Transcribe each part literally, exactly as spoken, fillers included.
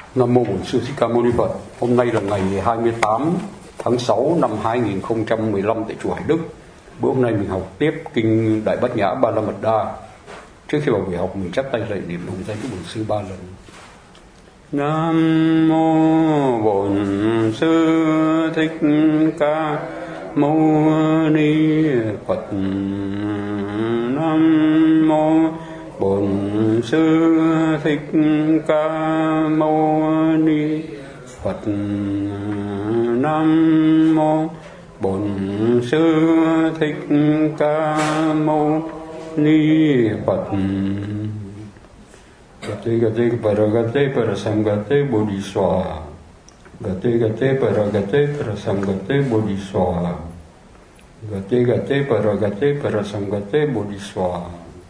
Nam mô Bổn Sư Thích Ca Mâu Ni Phật. Hôm nay là ngày hai mươi tám tháng sáu năm hai nghìn không trăm mười lăm tại chùa Hải Đức. Bữa hôm nay mình học tiếp kinh Đại Bát Nhã Ba La Mật Đa. Trước khi vào buổi học mình chắp tay lạy niệm đồng danh của Bổn Sư ba lần. Nam mô Bổn Sư Thích Ca Mâu Ni Phật. Nam mô Bổn Sư Thích Ca Mâu Ni Phật. Nam mô Bổn Sư Thích Ca Mâu Ni Phật. Gate gate paragate parasamgate bodhiswa. Gate gate paragate parasamgate bodhiswa. Gate gate paragate parasamgate bodhiswa.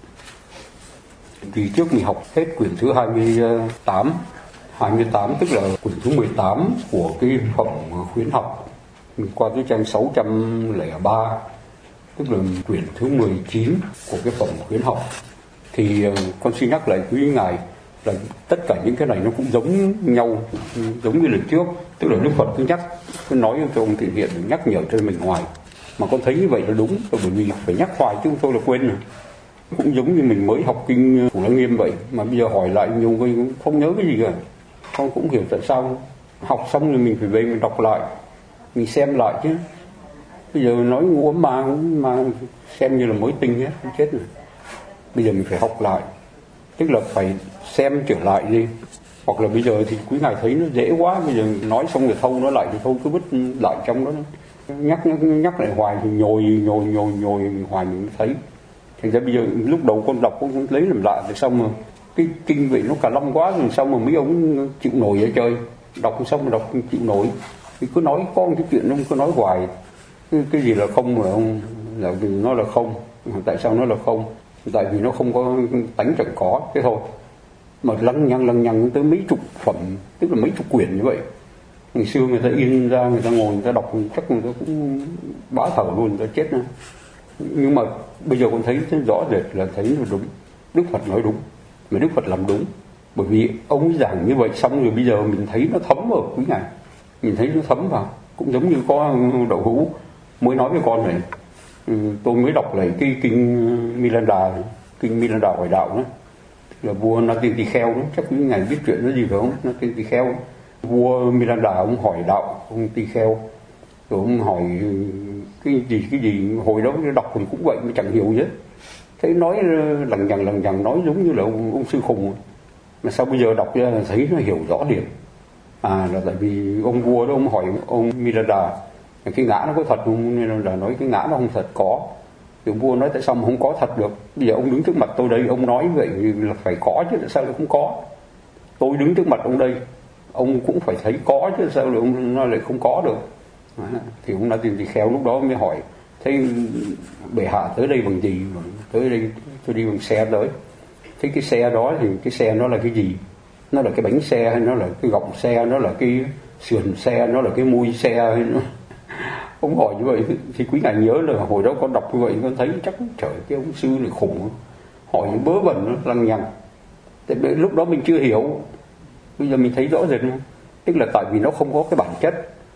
Kỳ trước mình học hết quyển thứ hai mươi tám, hai mươi tám tức là quyển thứ mười tám của cái phẩm khuyến học. Mình qua tới trang sáu trăm lẻ ba, tức là quyển thứ mười chín của cái phẩm khuyến học. Thì con xin nhắc lại quý ngài là tất cả những cái này nó cũng giống nhau, giống như lần trước. Tức là Đức Phật cứ nhắc, cứ nói cho ông Thiện Hiện, nhắc nhở cho mình hoài. Mà con thấy như vậy là đúng, bởi vì phải nhắc hoài chứ không thôi là quên rồi. Cũng giống như mình mới học kinh Thủ Lăng Nghiêm vậy, mà bây giờ hỏi lại nhiều người cũng không nhớ cái gì cả. Con cũng hiểu tại sao. Học xong rồi mình phải về mình đọc lại, mình xem lại chứ. Bây giờ nói ngu ấm mà, mà xem như là mới tinh hết, không chết rồi. Bây giờ mình phải học lại, tức là phải xem trở lại đi. Hoặc là bây giờ thì quý ngài thấy nó dễ quá, bây giờ nói xong rồi thâu nó lại thì thôi cứ vứt lại trong đó. Nhắc nhắc, nhắc lại hoài thì nhồi nhồi nhồi nhồi hoài mình mới thấy. Thành ra bây giờ lúc đầu con đọc con lấy làm lạ, thì xong mà cái kinh vị nó cả lâm quá rồi, xong mà mấy ông chịu nổi ở chơi, đọc xong mà đọc chịu nổi. Thì cứ nói có một cái chuyện ông cứ nói hoài, cái, cái gì là không mà ông là vì nó là không. Tại sao nó là không? Tại vì nó không có tánh chẳng có, thế thôi. Mà lăng nhăng lăng nhăng tới mấy chục phẩm, tức là mấy chục quyển như vậy. Ngày xưa người ta in ra, người ta ngồi người ta đọc chắc người ta cũng bá thở luôn, người ta chết nữa. Nhưng mà bây giờ con thấy rõ rệt là thấy nó đúng. Đức Phật nói đúng, mà Đức Phật làm đúng. Bởi vì ông ấy giảng như vậy xong rồi bây giờ mình thấy nó thấm vào quý ngài, mình thấy nó thấm vào. Cũng giống như có Đậu Hữu mới nói với con này, tôi mới đọc lại cái kinh Milanda, kinh Milanda Hoài Đạo đó, là vua Natin Tỳ Kheo đó, chắc quý ngài biết chuyện đó gì phải không? Natin Tỳ Kheo, vua Milanda ông hỏi đạo ông Tỳ Kheo, rồi ông hỏi cái gì cái gì hồi đó đọc thì cũng vậy mà chẳng hiểu gì hết. Thấy nói lằng nhằng lằng nhằng, nói giống như là ông, ông sư khùng. Mà sao bây giờ đọc ra là thấy nó hiểu rõ liền. À là tại vì ông vua đó ông hỏi ông Milanda cái ngã nó có thật không, nên là nói cái ngã nó không thật có. Thì vua nói tại sao mà không có thật được? Bây giờ ông đứng trước mặt tôi đây, ông nói vậy là phải có chứ, tại sao lại không có? Tôi đứng trước mặt ông đây, ông cũng phải thấy có chứ, sao lại ông nói lại không có được? À, thì ông đã tìm thì khéo lúc đó mới hỏi, thế bệ hạ tới đây bằng gì? Tới đây tôi đi bằng xe tới. Thế cái xe đó thì cái xe nó là cái gì? Nó là cái bánh xe hay nó là cái gọng xe, nó là cái sườn xe, nó là cái mui xe hay nó... Ông hỏi như vậy thì quý ngài nhớ là hồi đó con đọc như vậy con thấy chắc trời cái ông sư này khủng, hỏi những bớ vẩn nó lằng nhằng. Tại vì lúc đó mình chưa hiểu, bây giờ mình thấy rõ rệt không? Tức là tại vì nó không có cái bản chất.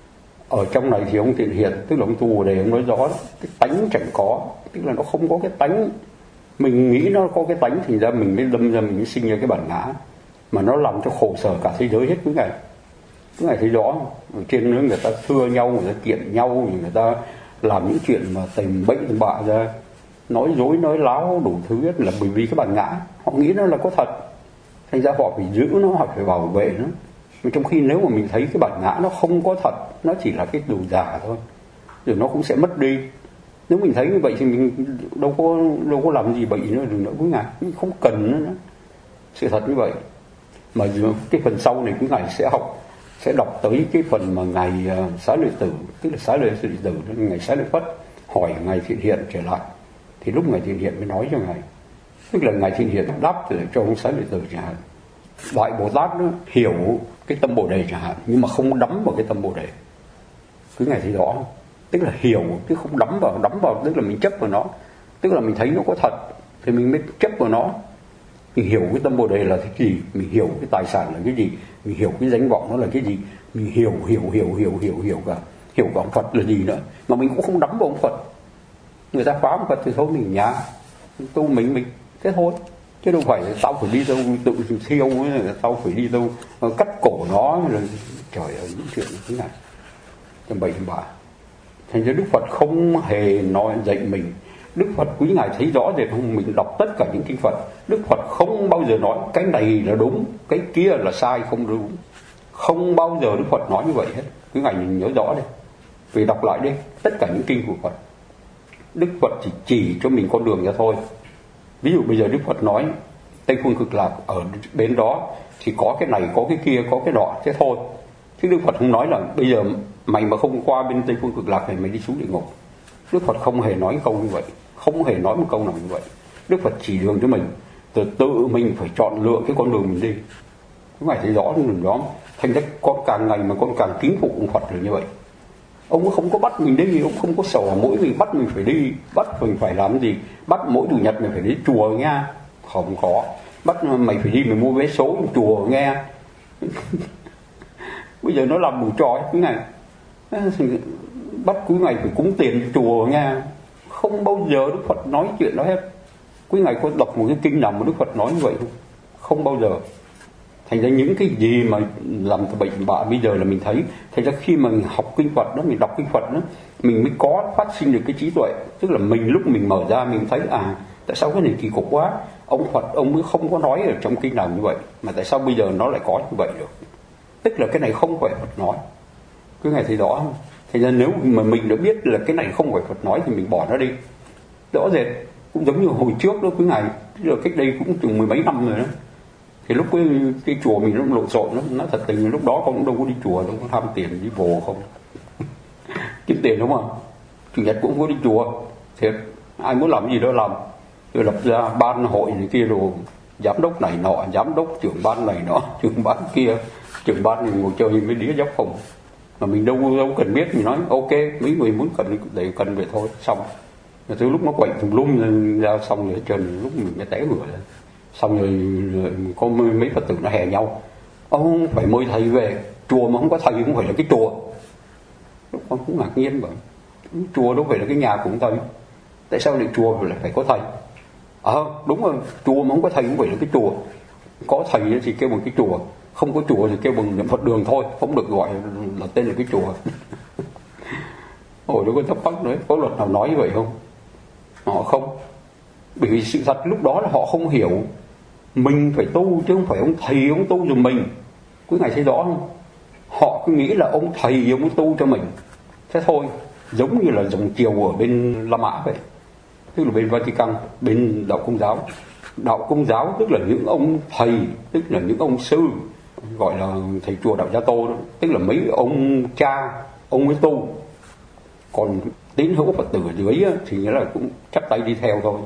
Ở trong này thì ông Thiện Hiện, tức là ông Tu Bồ Đề ông nói rõ đó, cái tánh chẳng có, tức là nó không có cái tánh. Mình nghĩ nó có cái tánh thì ra mình mới đâm ra mình mới sinh ra cái bản ngã, mà nó làm cho khổ sở cả thế giới hết quý ngài. Quý ngài thấy rõ, ở trên nữa người ta thưa nhau, người ta kiện nhau, người ta làm những chuyện mà tìm bậy tìm bạ ra, nói dối nói láo đủ thứ hết, là bởi vì cái bản ngã họ nghĩ nó là có thật, thành ra họ phải giữ nó, họ phải bảo vệ nó. Mà trong khi nếu mà mình thấy cái bản ngã nó không có thật, nó chỉ là cái đồ giả thôi, rồi nó cũng sẽ mất đi. Nếu mình thấy như vậy thì mình đâu có đâu có làm gì bậy nữa được nữa quý ngài, không cần nữa, nữa. Sự thật như vậy. Mà cái phần sau này quý ngài sẽ học, sẽ đọc tới cái phần mà ngài uh, Xá Lợi Tử, tức là Xá Lợi Tử, ngài Xá Lợi Phất hỏi ngài Thiện Hiện trở lại, thì lúc ngài Thiện Hiện mới nói cho ngài, tức là ngài Thiện Hiện đáp lại cho ông Xá Lợi Tử chẳng hạn. Đại Bồ Tát đó, hiểu cái tâm Bồ Đề chẳng hạn, nhưng mà không đắm vào cái tâm Bồ Đề. Cứ ngài thấy rõ, tức là hiểu chứ không đắm vào. Đắm vào tức là mình chấp vào nó, tức là mình thấy nó có thật thì mình mới chấp vào nó. mình hiểu cái tâm Bồ Đề là cái gì, mình hiểu cái tài sản là cái gì, mình hiểu cái danh vọng nó là cái gì, mình hiểu hiểu hiểu hiểu hiểu hiểu cả hiểu cả ông Phật là gì nữa, mà mình cũng không đắm vào ông Phật. Người ta phá ông Phật thì thôi mình nhá tu mình mình thế thôi, chứ đâu phải tao phải đi đâu tự thiêu, tao phải đi đâu cắt cổ nó rồi. Trời ơi, những chuyện như thế này tầm bậy tầm bạ. Thành ra Đức Phật không hề nói dạy mình. Đức Phật quý ngài thấy rõ rệt không? Mình đọc tất cả những kinh Phật, Đức Phật không bao giờ nói cái này là đúng, cái kia là sai, không đúng. Không bao giờ Đức Phật nói như vậy hết. Quý ngài nhớ rõ đây. Vì đọc lại đi, tất cả những kinh của Phật, Đức Phật chỉ chỉ cho mình con đường ra thôi. Ví dụ bây giờ Đức Phật nói Tây Phương Cực Lạc ở bên đó thì có cái này, có cái kia, có cái nọ, thế thôi. Chứ Đức Phật không nói là bây giờ mày mà không qua bên Tây Phương Cực Lạc này mày đi xuống địa ngục. Đức Phật không hề nói câu như vậy, không hề nói một câu nào như vậy. Đức Phật chỉ đường cho mình, từ tự mình phải chọn lựa cái con đường mình đi. Chúng mày thấy rõ cái đường đó. Thành ra con càng ngày mà con càng kính phục ông Phật là như vậy. Ông không có bắt mình đi, ông không có sổ mỗi mình bắt mình phải đi, bắt mình phải làm gì, bắt mỗi chủ nhật mình phải đi chùa nha, không có. Bắt mày phải đi mày mua vé số chùa nghe. Bây giờ nó làm bù trò cái này, bắt quý ngài phải cúng tiền chùa nha. Không bao giờ Đức Phật nói chuyện đó hết. Quý ngài có đọc một cái kinh nào mà Đức Phật nói như vậy không? Không bao giờ. Thành ra những cái gì mà làm bệnh bạ bây giờ là mình thấy. Thành ra khi mà mình học kinh Phật đó, mình đọc kinh Phật đó, mình mới có phát sinh được cái trí tuệ. Tức là mình lúc mình mở ra mình thấy à, tại sao cái này kỳ cục quá, ông Phật ông mới không có nói ở trong kinh nào như vậy, mà tại sao bây giờ nó lại có như vậy được. Tức là cái này không phải Phật nói. Quý ngài thấy rõ không? Thành ra nếu mà mình đã biết là cái này không phải Phật nói thì mình bỏ nó đi. Rõ rệt. Cũng giống như hồi trước đó quý ngài, là cách đây cũng chừng mười mấy năm rồi đó. Thì lúc cái, cái chùa mình nó lộn xộn, nó nói thật tình lúc đó con cũng đâu có đi chùa, đâu có tham tiền đi bồ không. Kiếm tiền đúng không? Chủ nhật cũng có đi chùa. Thiệt, ai muốn làm gì đó làm. Rồi lập ra ban hội này kia rồi, giám đốc này nọ, giám đốc trưởng ban này nọ, trưởng ban kia, trưởng ban mình ngồi chơi với đĩa dốc phòng. Mà mình đâu đâu cần biết, mình nói ok, mấy người muốn cần để cần về thôi, xong. Rồi từ lúc nó quậy thùng lum ra xong rồi trần lúc mình mới té ngửa lên. Xong rồi, rồi có mấy Phật tử nó hè nhau. Ông phải mời thầy về, chùa mà không có thầy cũng phải là cái chùa. Lúc con cũng ngạc nhiên bởi chùa đâu phải là cái nhà của ông thầy. Tại sao lại chùa lại phải có thầy? Ờ à, đúng rồi, chùa mà không có thầy cũng phải là cái chùa. Có thầy thì kêu bằng cái chùa, không có chùa thì kêu bằng niệm Phật đường thôi, không được gọi là tên là cái chùa. Ôi nó có thắc mắc đấy, có luật nào nói như vậy không? Họ không. Bởi vì sự thật lúc đó là họ không hiểu mình phải tu chứ không phải ông thầy ông tu giùm mình. Quý ngài thấy rõ không? Họ cứ nghĩ là ông thầy ông tu cho mình, thế thôi. Giống như là dòng chiều ở bên La Mã vậy, tức là bên Vatican, bên đạo Công giáo. Đạo Công giáo tức là những ông thầy, tức là những ông sư, gọi là thầy chùa Đạo Gia Tô đó, tức là mấy ông cha, ông mới tu. Còn tín hữu Phật tử ở dưới thì nghĩa là cũng chắp tay đi theo thôi.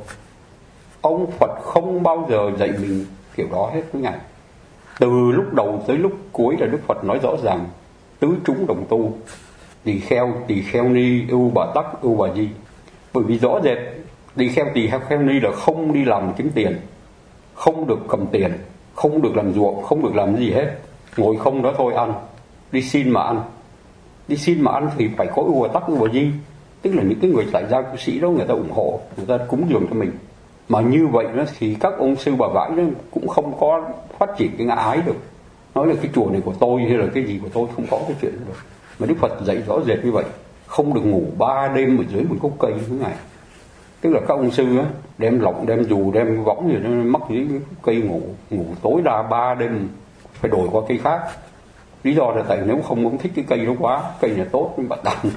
Ông Phật không bao giờ dạy mình kiểu đó hết với ngài. Từ lúc đầu tới lúc cuối là Đức Phật nói rõ ràng tứ chúng đồng tu, tỳ kheo, tỳ kheo ni, ưu bà tắc, ưu bà di. Bởi vì rõ rệt tỳ kheo, tỳ kheo ni là không đi làm kiếm tiền, không được cầm tiền, không được làm ruộng, không được làm gì hết, ngồi không đó thôi ăn, đi xin mà ăn. Đi xin mà ăn thì phải có ưu bà tắc, ưu bà di, tức là những cái người tại gia cư sĩ đó người ta ủng hộ, người ta cúng dường cho mình. Mà như vậy đó thì các ông sư bà vãi đó cũng không có phát triển cái ngã ái được. Nói là cái chùa này của tôi hay là cái gì của tôi, không có cái chuyện đó được. Mà Đức Phật dạy rõ rệt như vậy, không được ngủ ba đêm ở dưới một gốc cây như ngày. Tức là các ông sư á, đem lọng, đem dù, đem võng gì nó mắc dưới cây ngủ, ngủ tối đa ba đêm, phải đổi qua cây khác. Lý do là tại nếu không muốn thích cái cây đó quá, cây này tốt nhưng bạn đàn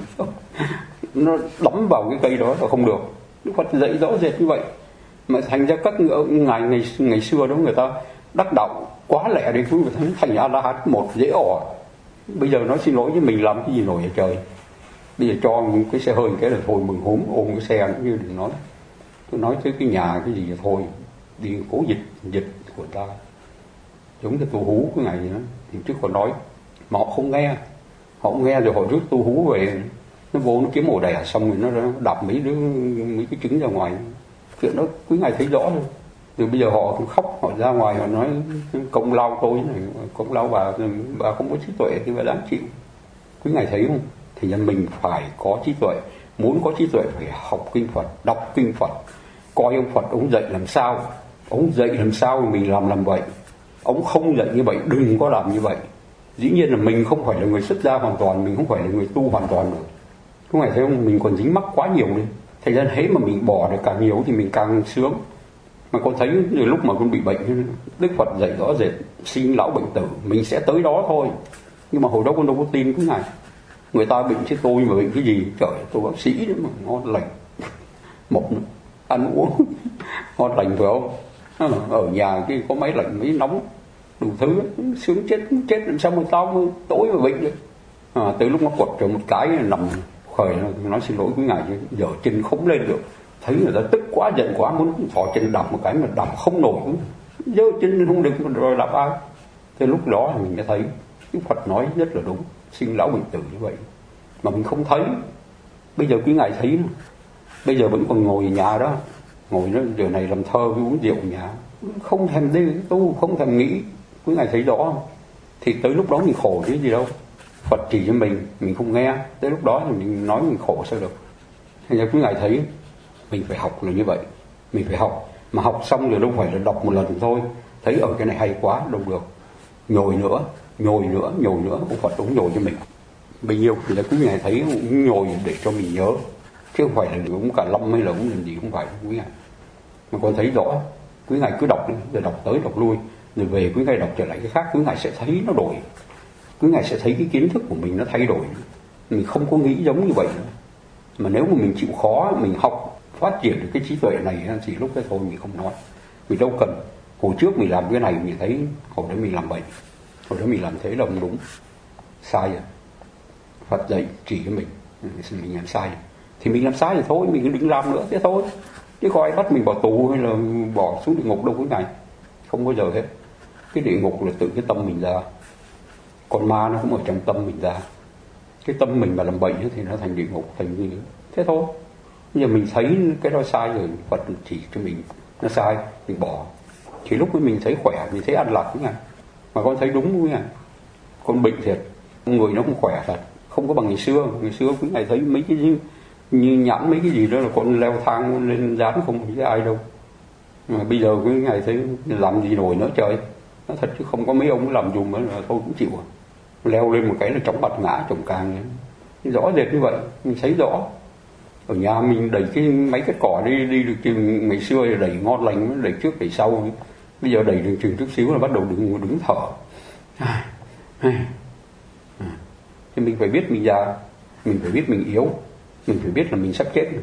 nó đấm vào cái cây đó là không được. Đức Phật dạy rõ rệt như vậy. Mà thành ra các ngài ngày, ngày xưa đó người ta đắc đạo quá lẹ đi, cũng thành A La Hán một dễ ỏ. Bây giờ nói xin lỗi với mình làm cái gì nổi ở trời. Bây giờ cho cái xe hơi cái là thôi mừng húm ôm cái xe cũng như đừng nói. Tôi nói tới cái nhà cái gì là thôi, đi cố dịch dịch của ta. Giống như tu hú cái ngày gì đó, thì trước còn nói mà họ không nghe, họ không nghe rồi họ rước tu hú về, nó vô nó kiếm ổ đẻ xong rồi nó đạp mấy đứa mấy cái trứng ra ngoài. Chuyện đó quý ngài thấy rõ rồi. Từ bây giờ họ khóc, họ ra ngoài họ nói công lao tôi này, công lao bà, bà không có trí tuệ thì bà đáng chịu. Quý ngài thấy không? Thì là mình phải có trí tuệ. Muốn có trí tuệ phải học kinh Phật, đọc kinh Phật, coi ông Phật ông dạy làm sao, ông dạy làm sao thì mình làm làm vậy. Ông không dạy như vậy đừng có làm như vậy. Dĩ nhiên là mình không phải là người xuất gia hoàn toàn, mình không phải là người tu hoàn toàn được. Quý ngài thấy không? Mình còn dính mắc quá nhiều đi. Thành ra hễ mà mình bỏ được càng nhiều thì mình càng sướng. Mà con thấy từ lúc mà con bị bệnh, Đức Phật dạy rõ rệt sinh lão bệnh tử, mình sẽ tới đó thôi. Nhưng mà hồi đó con đâu có tin cái này. Người ta bệnh chứ tôi mà bệnh cái gì? Trời, tôi bác sĩ đó mà, ngon lành. Một nữa, ăn uống ngon lành phải không? Ở nhà cái có máy lạnh, máy nóng, đủ thứ, sướng chết, chết làm sao mà tao mà tối mà bệnh được. À, tới lúc nó quật rồi một cái nằm khởi, nói xin lỗi quý ngài chứ giờ chân không lên được. Thấy người ta tức quá, giận quá, muốn thò chân đạp một cái mà đạp không nổi, giơ chân không được rồi đạp ai. Thế lúc đó mình mới thấy Đức Phật nói rất là đúng, sinh lão bệnh tử như vậy mà mình không thấy. Bây giờ quý ngài thấy, bây giờ vẫn còn ngồi ở nhà đó, ngồi đó giờ này làm thơ với uống rượu ở nhà, không thèm đi tu, không thèm nghĩ. Quý ngài thấy rõ không? Thì tới lúc đó mình khổ chứ gì đâu. Phật chỉ cho mình, mình không nghe, tới lúc đó thì mình nói mình khổ sao được. Thành ra quý ngài thấy mình phải học là như vậy, mình phải học. Mà học xong rồi đâu phải là đọc một lần thôi, thấy ở cái này hay quá, đâu được, nhồi nữa, nhồi nữa, nhồi nữa, ông Phật cũng nhồi cho mình. Bấy nhiêu thì là quý ngài thấy cũng nhồi để cho mình nhớ, chứ không phải là cũng cả lâm hay là cũng làm gì, không phải quý ngài. Mà con thấy rõ, quý ngài cứ đọc đi, rồi đọc tới đọc lui, rồi về quý ngài đọc trở lại cái khác, quý ngài sẽ thấy nó đổi. Quý ngài sẽ thấy cái kiến thức của mình nó thay đổi, mình không có nghĩ giống như vậy nữa. Mà nếu mà mình chịu khó, mình học phát triển được cái trí tuệ này thì lúc đó thôi mình không nói, mình đâu cần. Hồi trước mình làm cái này mình thấy hồi đó mình làm bậy, hồi đó mình làm thế là không đúng, sai rồi. Phật dạy chỉ cho mình, mình làm sai thì mình làm sai thì thôi, mình cứ đừng làm nữa thế thôi. Chứ có ai bắt mình vào tù hay là bỏ xuống địa ngục đâu cái này, không bao giờ hết. Cái địa ngục là tự cái tâm mình ra, còn ma nó cũng ở trong tâm mình ra. Cái tâm mình mà làm bệnh thì nó thành địa ngục, thành gì nữa. Thế thôi. Bây giờ mình thấy cái đó sai rồi, Phật chỉ cho mình nó sai, mình bỏ. Chỉ lúc ấy mình thấy khỏe, mình thấy an lạc. Mà con thấy đúng nha, con bệnh thiệt, người nó không khỏe thật, không có bằng ngày xưa. Ngày xưa quý ngài thấy mấy cái như, như nhãn mấy cái gì đó là con leo thang lên dán không thấy ai đâu. Mà bây giờ quý ngài thấy làm gì nổi nữa trời. Nó thật chứ không có mấy ông làm dùm nữa là thôi cũng chịu. Leo lên một cái là chóng bật ngã chồng càng ấy. Rõ rệt như vậy, mình thấy rõ. Ở nhà mình đẩy cái mấy cái cỏ đi đi được thì ngày xưa thì đẩy ngon lành, đẩy trước đẩy sau. Bây giờ đẩy đường trường chút xíu là bắt đầu đứng đứng thở. À, à, à. Thì mình phải biết mình già, mình phải biết mình yếu, mình phải biết là mình sắp chết.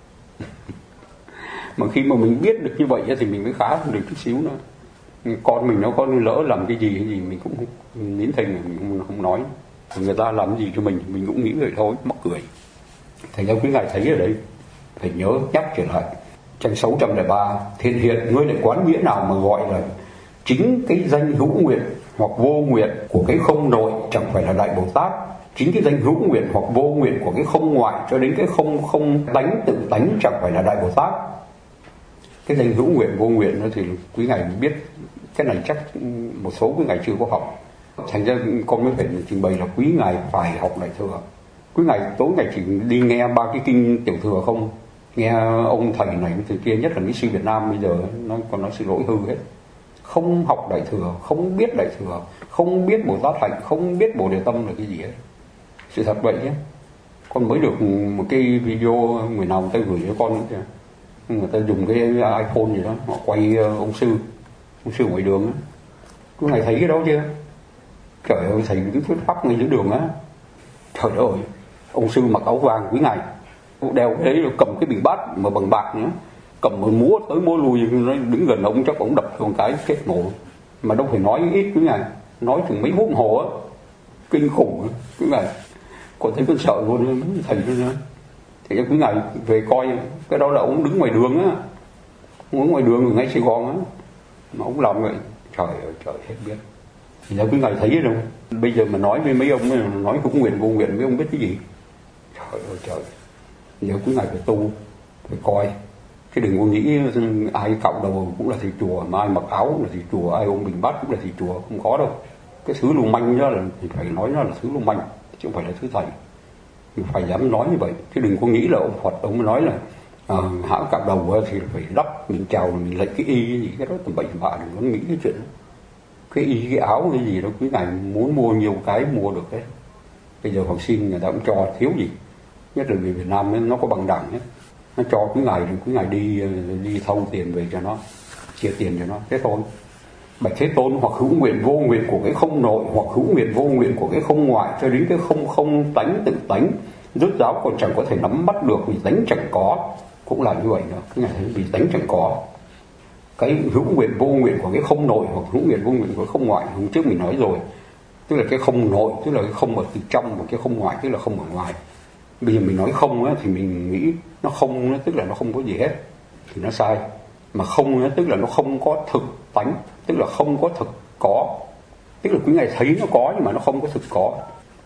Mà khi mà mình biết được như vậy thì mình mới khá được chút xíu nữa. Con mình nó có lỡ làm cái gì cái gì mình cũng nín thinh, mình không, không nói. Người ta làm cái gì cho mình mình cũng nghĩ vậy thôi, mắc cười. Thành ra quý ngài thấy ở đây phải nhớ nhắc trở lại trang sáu trăm lẻ ba, thiên hiện ngươi lại quán nghĩa nào mà gọi là chính cái danh hữu nguyện hoặc vô nguyện của cái không nội chẳng phải là Đại Bồ Tát. Chính cái danh hữu nguyện hoặc vô nguyện của cái không ngoại cho đến cái không không tánh tự tánh chẳng phải là Đại Bồ Tát. Cái danh hữu nguyện vô nguyện đó thì quý ngài biết, cái này chắc một số quý ngài chưa có học. Thành ra con mới phải trình bày là quý ngài phải học Đại Thừa. Quý ngài tối ngày chỉ đi nghe ba cái kinh Tiểu Thừa không, nghe ông thầy này thầy kia, nhất là Mỹ sư Việt Nam bây giờ nó còn nói sự lỗi hư hết. Không học Đại Thừa, không biết Đại Thừa, không biết Bồ Tát hạnh, không biết Bồ Đề tâm là cái gì hết. Sự thật vậy nhé. Con mới được một cái video người nào người ta gửi cho con kìa. Người ta dùng cái iPhone gì đó, họ quay ông sư, ông sư ngoài đường á. Quý ngài thấy cái đó chưa? Trời ơi, thầy đứng thuyết pháp ngay giữa đường á. Trời ơi, ông sư mặc áo vàng quý ngài, đeo cái đấy, cầm cái bình bát mà bằng bạc nữa, cầm một múa tới múa lui, nó đứng gần ông chắc ông đập một cái chết ngộ. Mà đâu phải nói ít quý ngài, nói chừng mấy phút hồ á, kinh khủng quý ngài. Còn thấy con sợ luôn, thầy luôn á. Thì quý ngài về coi, cái đó là ông đứng ngoài đường á, ông đứng ngoài đường ở ngay Sài Gòn á, mà ông làm vậy, trời ơi trời hết biết. Thì quý ngài thấy đâu, bây giờ mà nói với mấy ông, nói hữu nguyện vô nguyện mấy ông biết cái gì. Trời ơi trời. Giờ quý ngài phải tu, phải coi, Chứ đừng có nghĩ ai cạo đầu cũng là thầy chùa, mà ai mặc áo cũng là thầy chùa, ai ôm bình bát cũng là thầy chùa, không có đâu. Cái thứ lưu manh đó là mình phải nói nó là thứ lưu manh, chứ không phải là thứ thầy. Mình phải dám nói như vậy, chứ đừng có nghĩ là ông Phật ông nói là à, hãng cạo đầu thì phải đắp, mình chào mình lấy cái y gì, cái đó tầm bậy bạ, đừng có nghĩ cái chuyện đó. Cái y cái áo cái gì đó quý ngài muốn mua nhiều cái mua được đấy. Bây giờ học sinh người ta cũng cho thiếu gì, nhất là người Việt Nam nó có bằng đẳng hết, nó cho quý ngài thì quý ngài đi đi thâu tiền về cho nó, chia tiền cho nó, thế thôi. Bạch Thế Tôn hoặc hữu nguyện vô nguyện của cái không nội, hoặc hữu nguyện vô nguyện của cái không ngoại, cho đến cái không không tánh tự tánh, rốt ráo còn chẳng có thể nắm bắt được, vì tánh chẳng có, cũng là như vậy nữa. Cái này vì tánh chẳng có. Cái hữu nguyện vô nguyện của cái không nội hoặc hữu nguyện vô nguyện của cái không ngoại, hôm trước mình nói rồi, tức là cái không nội tức là cái không ở từ trong, và cái không ngoại tức là không ở ngoài. Bây giờ mình nói không á, thì mình nghĩ nó không á, tức là nó không có gì hết, thì nó sai. Mà không á, tức là nó không có thực tánh, tức là không có thực có, tức là quý ngài thấy nó có nhưng mà nó không có thực có.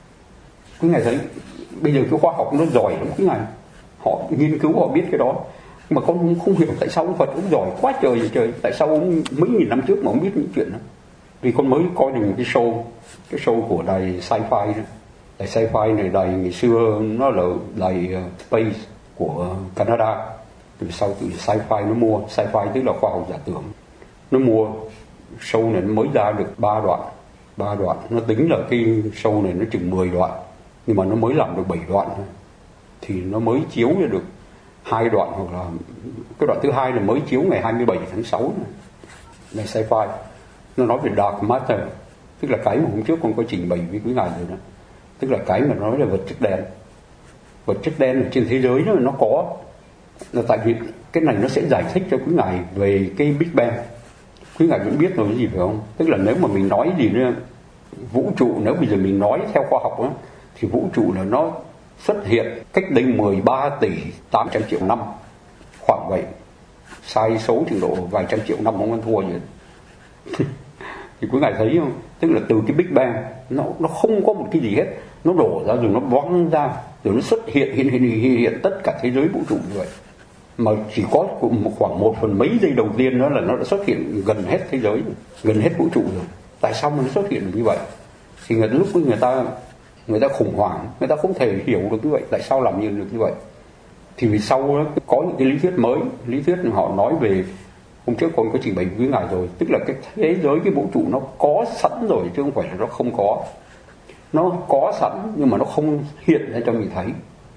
Quý ngài thấy bây giờ cái khoa học nó giỏi lắm, quý ngài họ nghiên cứu họ biết cái đó, mà con không hiểu tại sao ông Phật cũng giỏi quá trời vậy trời, tại sao ông mấy nghìn năm trước mà ông biết những chuyện đó. Vì con mới coi được cái show cái show của đài sci-fi đó. Đài sci-fi này đài ngày xưa nó là đài Space của Canada, từ sau từ sci-fi nó mua, sci-fi tức là khoa học giả tưởng, nó mua show này nó mới ra được ba đoạn ba đoạn, nó tính là cái show này nó chừng mười đoạn, nhưng mà nó mới làm được bảy đoạn thôi, thì nó mới chiếu ra được hai đoạn, hoặc là cái đoạn thứ hai là mới chiếu ngày hai mươi bảy tháng sáu này, này sci-fi. Nó nói về dark matter, tức là cái mà hôm trước con có trình bày với quý ngài rồi đó, tức là cái mà nói là vật chất đen. Vật chất đen ở trên thế giới đó nó có, là tại vì cái này nó sẽ giải thích cho quý ngài về cái Big Bang. Quý ngài cũng biết rồi cái gì phải không? Tức là nếu mà mình nói gì nữa, vũ trụ, nếu bây giờ mình nói theo khoa học đó, thì vũ trụ là nó xuất hiện cách đây mười ba tỷ tám trăm triệu năm, khoảng vậy. Sai số trình độ vài trăm triệu năm không ăn thua gì. Thì quý ngài thấy không? Tức là từ cái Big Bang nó nó không có một cái gì hết, nó đổ ra rồi nó văng ra, rồi nó xuất hiện hiện hiện hiện, hiện tất cả thế giới vũ trụ như vậy. Mà chỉ có một khoảng một phần mấy giây đầu tiên đó là nó đã xuất hiện gần hết thế giới, gần hết vũ trụ rồi. Tại sao mà nó xuất hiện được như vậy? Thì người, lúc người ta người ta khủng hoảng, người ta không thể hiểu được như vậy, tại sao làm như được như vậy. Thì vì sau đó có những cái lý thuyết mới, lý thuyết họ nói về, hôm trước con có trình bày với ngài rồi, tức là cái thế giới, cái vũ trụ nó có sẵn rồi, chứ không phải là nó không có. Nó có sẵn nhưng mà nó không hiện ra cho mình thấy.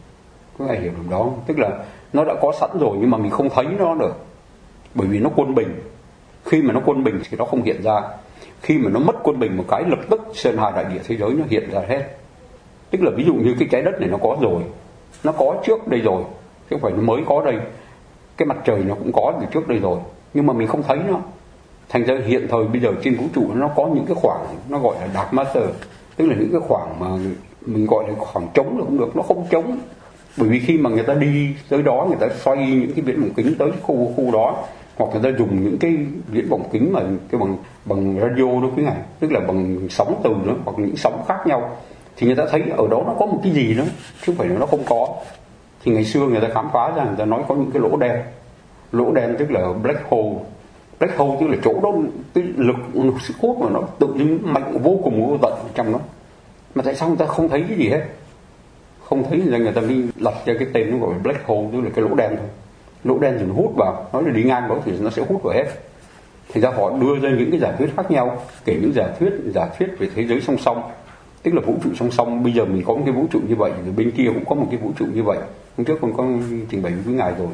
Có ai hiểu được đó không? Tức là nó đã có sẵn rồi nhưng mà mình không thấy nó được, bởi vì nó quân bình. Khi mà nó quân bình thì nó không hiện ra. Khi mà nó mất quân bình một cái, lập tức sơn hà đại địa thế giới nó hiện ra hết. Tức là ví dụ như cái trái đất này nó có rồi, nó có trước đây rồi, chứ không phải nó mới có đây. Cái mặt trời nó cũng có từ trước đây rồi, nhưng mà mình không thấy nó. Thành ra hiện thời bây giờ trên vũ trụ nó có những cái khoảng nó gọi là dark matter, tức là những cái khoảng mà mình gọi là khoảng trống là cũng được, nó không trống. Bởi vì khi mà người ta đi tới đó, người ta xoay những cái viễn vọng kính tới khu khu đó, hoặc người ta dùng những cái viễn vọng kính mà cái bằng bằng radio đó quý ngài, tức là bằng sóng từ đó, hoặc những sóng khác nhau, thì người ta thấy ở đó nó có một cái gì đó, chứ không phải là nó không có. Thì ngày xưa người ta khám phá ra, người ta nói có những cái lỗ đen. Lỗ đen tức là black hole. Black hole tức là chỗ đó cái lực, lực sức hút mà nó tự nhiên mạnh vô cùng vô tận trong đó. Mà tại sao người ta không thấy cái gì hết? Không thấy là người ta đi lập ra cái tên nó gọi là black hole, tức là cái lỗ đen thôi. Lỗ đen thì nó hút vào, nói là đi ngang đó thì nó sẽ hút vào hết. Thì ra họ đưa ra những cái giả thuyết khác nhau, kể những giả thuyết giả thuyết về thế giới song song, tức là vũ trụ song song. Bây giờ mình có một cái vũ trụ như vậy, rồi bên kia cũng có một cái vũ trụ như vậy. Hôm trước con có trình bày với ngài rồi.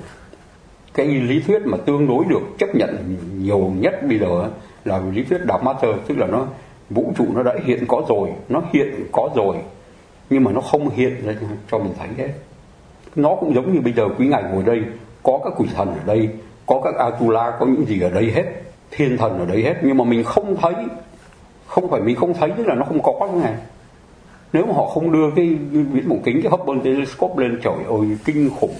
Cái lý thuyết mà tương đối được chấp nhận nhiều nhất bây giờ là lý thuyết dark matter, tức là nó vũ trụ nó đã hiện có rồi, nó hiện có rồi, nhưng mà nó không hiện ra cho mình thấy hết. Nó cũng giống như bây giờ quý ngài ngồi đây, có các quỷ thần ở đây, có các Atula, có những gì ở đây hết, thiên thần ở đây hết, nhưng mà mình không thấy. Không phải mình không thấy, tức là nó không có cái này. Nếu mà họ không đưa cái viễn vọng kính, cái Hubble telescope lên, trời ơi kinh khủng.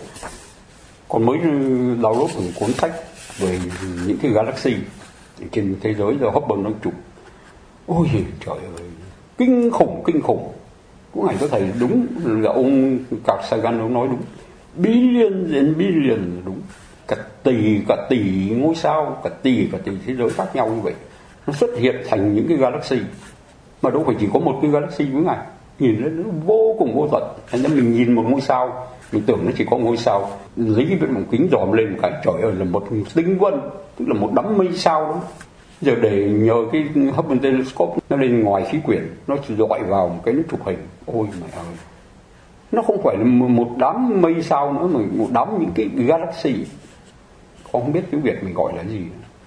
Còn mới download một cuốn sách về những cái galaxy trên thế giới rồi Hubble nó chụp, ôi trời ơi kinh khủng kinh khủng. Cũng ngày có thầy đúng là ông Carl Sagan ông nói đúng, billion and billion, đúng cả tỷ cả tỷ ngôi sao, cả tỷ cả tỷ thế giới khác nhau như vậy, nó xuất hiện thành những cái galaxy mà đâu phải chỉ có một cái galaxy với ngài, nhìn lên nó vô cùng vô tận. Thành ra mình nhìn một ngôi sao mình tưởng nó chỉ có ngôi sao, lấy cái viễn vọng kính dòm lên một cái, trời ơi là một tinh vân, tức là một đám mây sao đó. Giờ để nhờ cái Hubble telescope nó lên ngoài khí quyển, nó chỉ dọi vào một cái nó chụp hình, ôi mẹ ơi, nó không phải là một đám mây sao nữa mà một đám những cái galaxy. Con không biết tiếng Việt mình gọi là gì.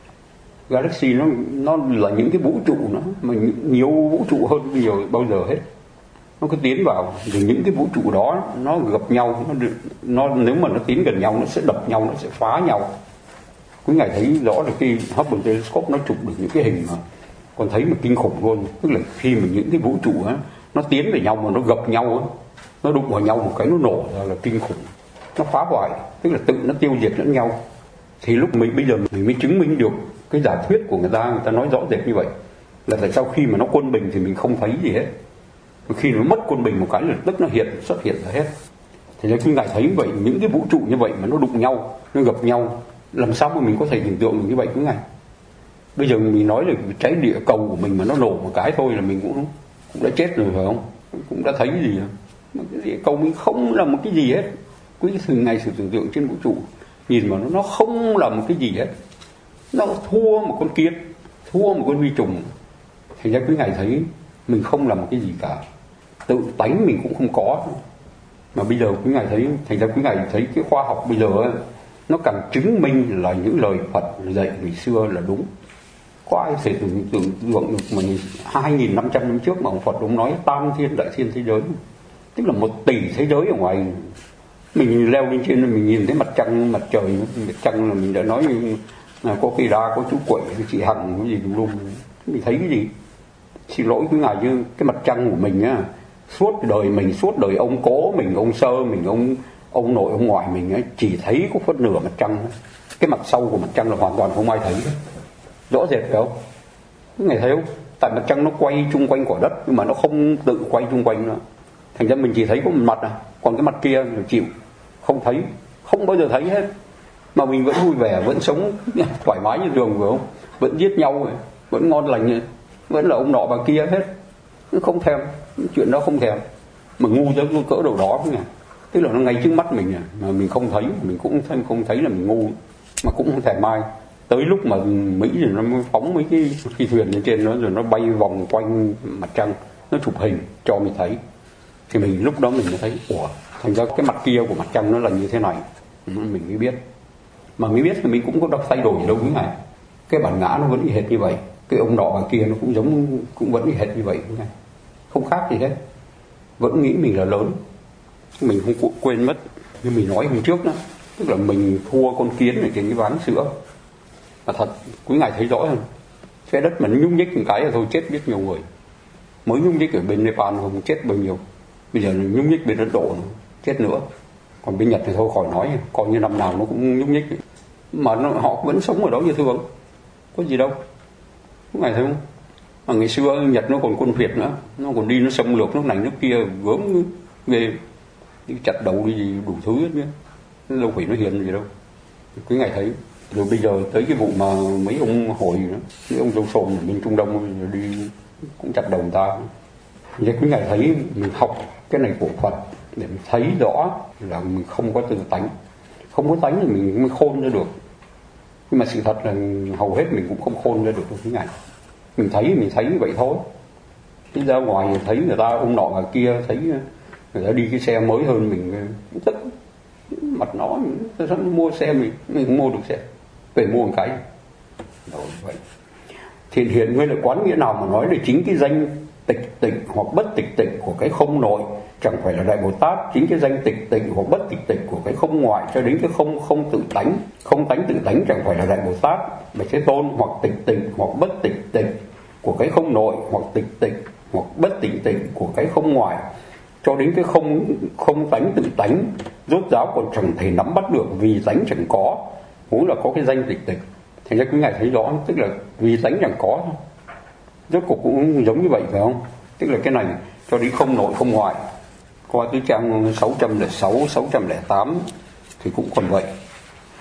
Galaxy nó nó là những cái vũ trụ nữa, mà nhiều vũ trụ hơn bây giờ bao giờ hết. Nó cứ tiến vào, rồi những cái vũ trụ đó nó gặp nhau, nó, nó nếu mà nó tiến gần nhau nó sẽ đập nhau, nó sẽ phá nhau. Quý ngài thấy rõ là cái Hubble telescope nó chụp được những cái hình mà còn thấy mà kinh khủng luôn. Tức là khi mà những cái vũ trụ á nó tiến về nhau mà nó gặp nhau á, nó đụng vào nhau một cái nó nổ ra là kinh khủng, nó phá hoại, tức là tự nó tiêu diệt lẫn nhau. Thì lúc mình bây giờ mình mới chứng minh được cái giả thuyết của người ta, người ta nói rõ rệt như vậy, là tại sao khi mà nó quân bình thì mình không thấy gì hết, khi nó mất quân bình một cái là tức nó hiện xuất hiện ra hết. Thì nếu quý ngài thấy vậy, những cái vũ trụ như vậy mà nó đụng nhau, nó gặp nhau, làm sao mà mình có thể hình tượng được như vậy quý ngài? Bây giờ mình nói là trái địa cầu của mình mà nó nổ một cái thôi là mình cũng cũng đã chết rồi phải không? Cũng đã thấy cái gì rồi. Mà cái địa cầu mình không là một cái gì hết. Quý thường ngày sự tưởng tượng trên vũ trụ nhìn mà nó, nó không là một cái gì hết, nó thua một con kiến, thua một con vi trùng. Thành ra quý ngài thấy mình không là một cái gì cả, tự tánh mình cũng không có. Mà bây giờ quý ngài thấy, thành ra quý ngài thấy cái khoa học bây giờ ấy, nó càng chứng minh là những lời Phật dạy ngày xưa là đúng. Có ai thể tưởng tượng được mà hai nghìn năm trăm năm trước mà ông Phật ông nói tam thiên đại thiên thế giới, tức là một tỷ thế giới ở ngoài. Mình leo lên trên mình nhìn thấy mặt trăng, mặt trời, mặt trăng là mình đã nói là có cây đa, có chú quẩy, chị Hằng, cái gì đúng luôn. Mình thấy cái gì? Xin lỗi quý ngài chứ cái mặt trăng của mình á, suốt đời mình, suốt đời ông cố mình, ông Sơ mình, ông ông nội ông ngoại mình ấy, chỉ thấy có phân nửa mặt trăng. Cái mặt sau của mặt trăng là hoàn toàn không ai thấy. Rõ rệt phải không? Quý ngài thấy không? Tại mặt trăng nó quay chung quanh quả đất nhưng mà nó không tự quay chung quanh nữa. Thành ra mình chỉ thấy có một mặt à, còn cái mặt kia là chịu, không thấy, không bao giờ thấy hết. Mà mình vẫn vui vẻ, vẫn sống thoải mái như thường phải không? Vẫn giết nhau, vẫn ngon lành, vẫn là ông nọ bà kia hết. Không thèm, chuyện đó không thèm. Mà ngu tới cỡ đầu đó nha. Tức là nó ngay trước mắt mình mà mình không thấy, mình cũng không thấy là mình ngu, mà cũng không thèm ai. Tới lúc mà Mỹ rồi nó mới phóng mấy cái phi thuyền lên trên nó, rồi nó bay vòng quanh mặt trăng, nó chụp hình cho mình thấy. Thì mình lúc đó mình mới thấy, ủa, thành ra cái mặt kia của mặt trăng nó là như thế này. Mình mới biết. Mà mới biết thì mình cũng có đâu thay đổi đâu quý ngài. Cái bản ngã nó vẫn y hệt như vậy. Cái ông nọ bà kia nó cũng giống, cũng vẫn y hệt như vậy quý ngài. Không khác gì hết. Vẫn nghĩ mình là lớn. Mình không quên mất. Như mình nói hôm trước đó, tức là mình thua con kiến ở trên cái ván sữa. Mà thật, quý ngài thấy rõ hơn. Trái đất mà nó nhúc nhích một cái là thôi chết biết nhiều người. Mới nhúc nhích ở bên Nepal không chết bao nhiêu. Bây giờ nhúc nhích bên Ấn Độ chết nữa. Còn bên Nhật thì thôi khỏi nói, coi như năm nào nó cũng nhúc nhích. Mà nó, họ vẫn sống ở đó như thường, có gì đâu. Các ngài thấy không? Mà ngày xưa Nhật nó còn quân Việt nữa, nó còn đi nó xâm lược nước này nước kia, gớm ghê, đi chặt đầu đi gì đủ thứ hết nhá. Nó đâu phải nó hiền gì đâu. Cái ngày thấy. Rồi bây giờ tới cái vụ mà mấy ông hội nữa, mấy ông dâu sồn ở bên Trung Đông đi cũng chặt đầu người ta. Vậy quý ngài thấy mình học cái này của Phật để mình thấy rõ là mình không có tự tánh, không có tánh thì mình mới khôn ra được. Nhưng mà sự thật là hầu hết mình cũng không khôn ra được quý ngài. Mình thấy mình thấy như vậy thôi. Đi ra ngoài thấy người ta ông nọ người kia, thấy người ta đi cái xe mới hơn mình, tức mặt nó sao mua xe mình mình không mua được xe, về mua một cái. Rồi vậy. Thiện hiện với là quán nghĩa nào mà nói là chính cái danh tịch tịch hoặc bất tịch tịch của cái không nội chẳng phải là Đại Bồ Tát, chính cái danh tịch tịch hoặc bất tịch tịch của cái không ngoại cho đến cái không không tự tánh, không tánh tự tánh chẳng phải là Đại Bồ Tát, mà Thế Tôn, hoặc tịch tịch hoặc bất tịch tịch của cái không nội, hoặc tịch tịch hoặc bất tịch tịch của cái không ngoại cho đến cái không không tánh tự tánh, rốt ráo còn chẳng thể nắm bắt được vì tánh chẳng có, huống là có cái danh tịch tịch. Thành ra quý ngài thấy rõ, tức là vì tánh chẳng có thôi. Rốt cuộc cũng giống như vậy phải không? Tức là cái này cho đến không nội không ngoại. Qua tới trang sáu trăm lẻ sáu, sáu trăm lẻ tám thì cũng còn vậy.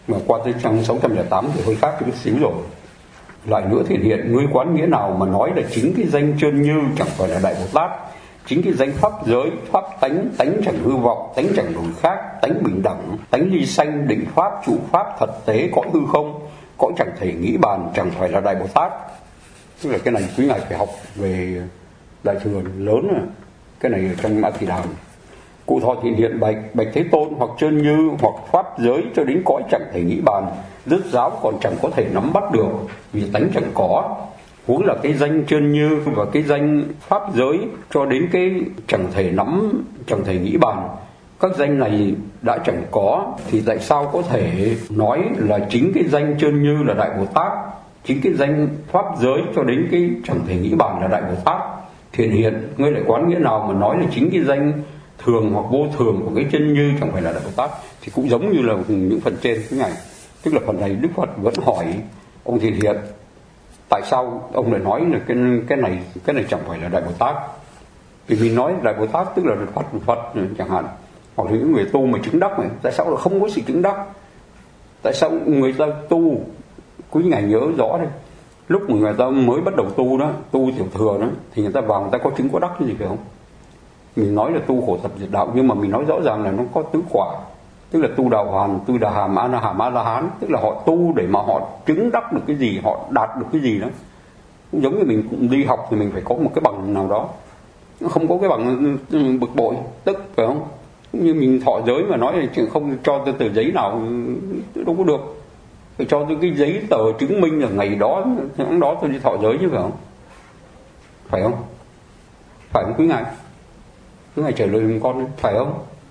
Mà qua tới trang sáu trăm lẻ tám thì hơi khác chút xíu rồi. Lại nữa thì hiện ngươi quán nghĩa nào mà nói là chính cái danh chân như chẳng phải là Đại Bồ Tát, chính cái danh pháp giới, pháp tánh, tánh chẳng hư vọng, tánh chẳng đổi khác, tánh bình đẳng, tánh ly sanh, định pháp, trụ pháp, thật tế, cõi hư không, cõi chẳng thể nghĩ bàn, chẳng phải là Đại Bồ Tát. Tức là cái này quý ngài phải học về Đại Thừa lớn rồi. Cái này ở trong Mã Thị Đàm. Cụ Thọ Thiện Hiện bạch, bạch Thế Tôn, hoặc chân như, hoặc pháp giới cho đến cõi chẳng thể nghĩ bàn, rứt ráo còn chẳng có thể nắm bắt được, vì tánh chẳng có. Huống là cái danh chân như và cái danh pháp giới cho đến cái chẳng thể nắm, chẳng thể nghĩ bàn, các danh này đã chẳng có, thì tại sao có thể nói là chính cái danh chân như là Đại Bồ Tát, chính cái danh pháp giới cho đến cái chẳng thể nghĩ bàn là Đại Bồ Tát? Thiện Hiện, ngươi lại quán nghĩa nào mà nói là chính cái danh thường hoặc vô thường của cái chân như chẳng phải là Đại Bồ Tát? Thì cũng giống như là những phần trên cái này. Tức là phần này Đức Phật vẫn hỏi ông Thiện Hiện, tại sao ông lại nói là cái cái này cái này chẳng phải là Đại Bồ Tát? Vì mình nói Đại Bồ Tát tức là Phật Phật chẳng hạn, hoặc là những người tu mà chứng đắc này, tại sao là không có sự chứng đắc? Tại sao người ta tu, quý ngài nhớ rõ đây, lúc mà người ta mới bắt đầu tu đó, tu tiểu thừa đó, thì người ta vào người ta có chứng có đắc cái gì phải không? Mình nói là tu khổ tập diệt đạo, nhưng mà mình nói rõ ràng là nó có tứ quả, tức là tu đạo hoàn, tu đà hàm, a na hàm, a la hán, tức là họ tu để mà họ chứng đắc được cái gì, họ đạt được cái gì đó. Cũng giống như mình cũng đi học thì mình phải có một cái bằng nào đó, không có cái bằng bực bội tức phải không? Cũng như mình thọ giới mà nói là không cho tôi tờ giấy nào đâu có được, phải cho tôi cái giấy tờ chứng minh là ngày đó tháng đó tôi đi thọ giới chứ phải không? Phải không? Phải không quý ngài? Quý ngài trả lời con phải không?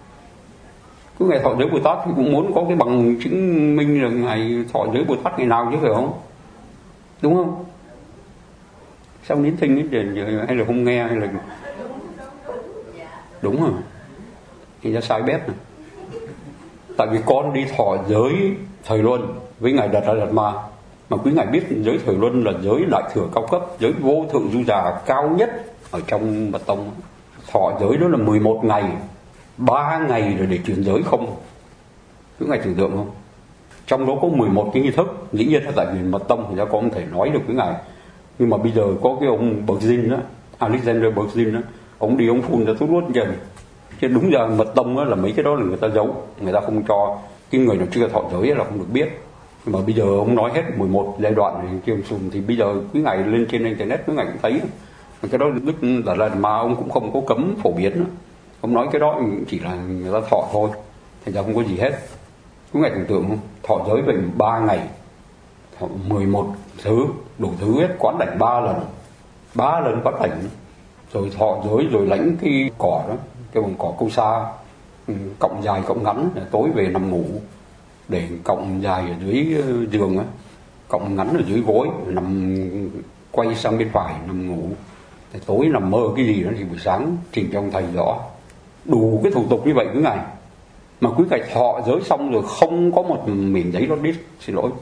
Quý ngài thọ giới Bồ Tát thì cũng muốn có cái bằng chứng minh là ngài thọ giới Bồ Tát ngày nào chứ phải không? Đúng không? Sao nín thinh ấy, hay là không nghe hay là đúng rồi, thì ra sai bét này. Tại vì con đi thọ giới thời luân với ngài Đạt Đa Đạt Ma, mà quý ngài biết giới thời luân là giới đại thừa cao cấp, giới vô thượng du già cao nhất ở trong mật tông. Thọ giới đó là mười một ngày, ba ngày rồi để chuyển giới không? Quý ngài tưởng tượng không? Trong đó có mười một cái nghi thức, dĩ nhiên là tại vì mật tông thì ra con không thể nói được quý ngài. Nhưng mà bây giờ có cái ông Bergin đó, Alexander Bergin đó, ông đi ông phun ra thuốc nuốt dần. Chứ đúng ra mật tông đó là mấy cái đó là người ta giấu, người ta không cho cái người nào chưa thọ giới là không được biết. Nhưng mà bây giờ ông nói hết mười một giai đoạn này kia sùm, thì bây giờ quý ngày lên trên internet quý ngày cũng thấy. Cái đó Đức Đạt Đa mà ông cũng không có cấm phổ biến nữa. Ông nói cái đó chỉ là người ta thọ thôi, thành ra không có gì hết. Quý ngày tưởng tượng không? Thọ giới về ba ngày, thọ mười một thứ, đủ thứ hết, quán đảnh ba lần, ba lần quán đảnh, rồi thọ giới rồi lãnh cái cỏ đó, cái bằng cỏ câu sa, cọng dài cọng ngắn, tối về nằm ngủ, để cọng dài ở dưới giường á, cọng ngắn ở dưới gối, nằm quay sang bên phải nằm ngủ. Thì tối nằm mơ cái gì đó thì buổi sáng trình cho ông thầy rõ. Đủ cái thủ tục như vậy quý ngài. Mà quý ngài thọ giới xong rồi không có một miếng giấy đó đít, xin lỗi.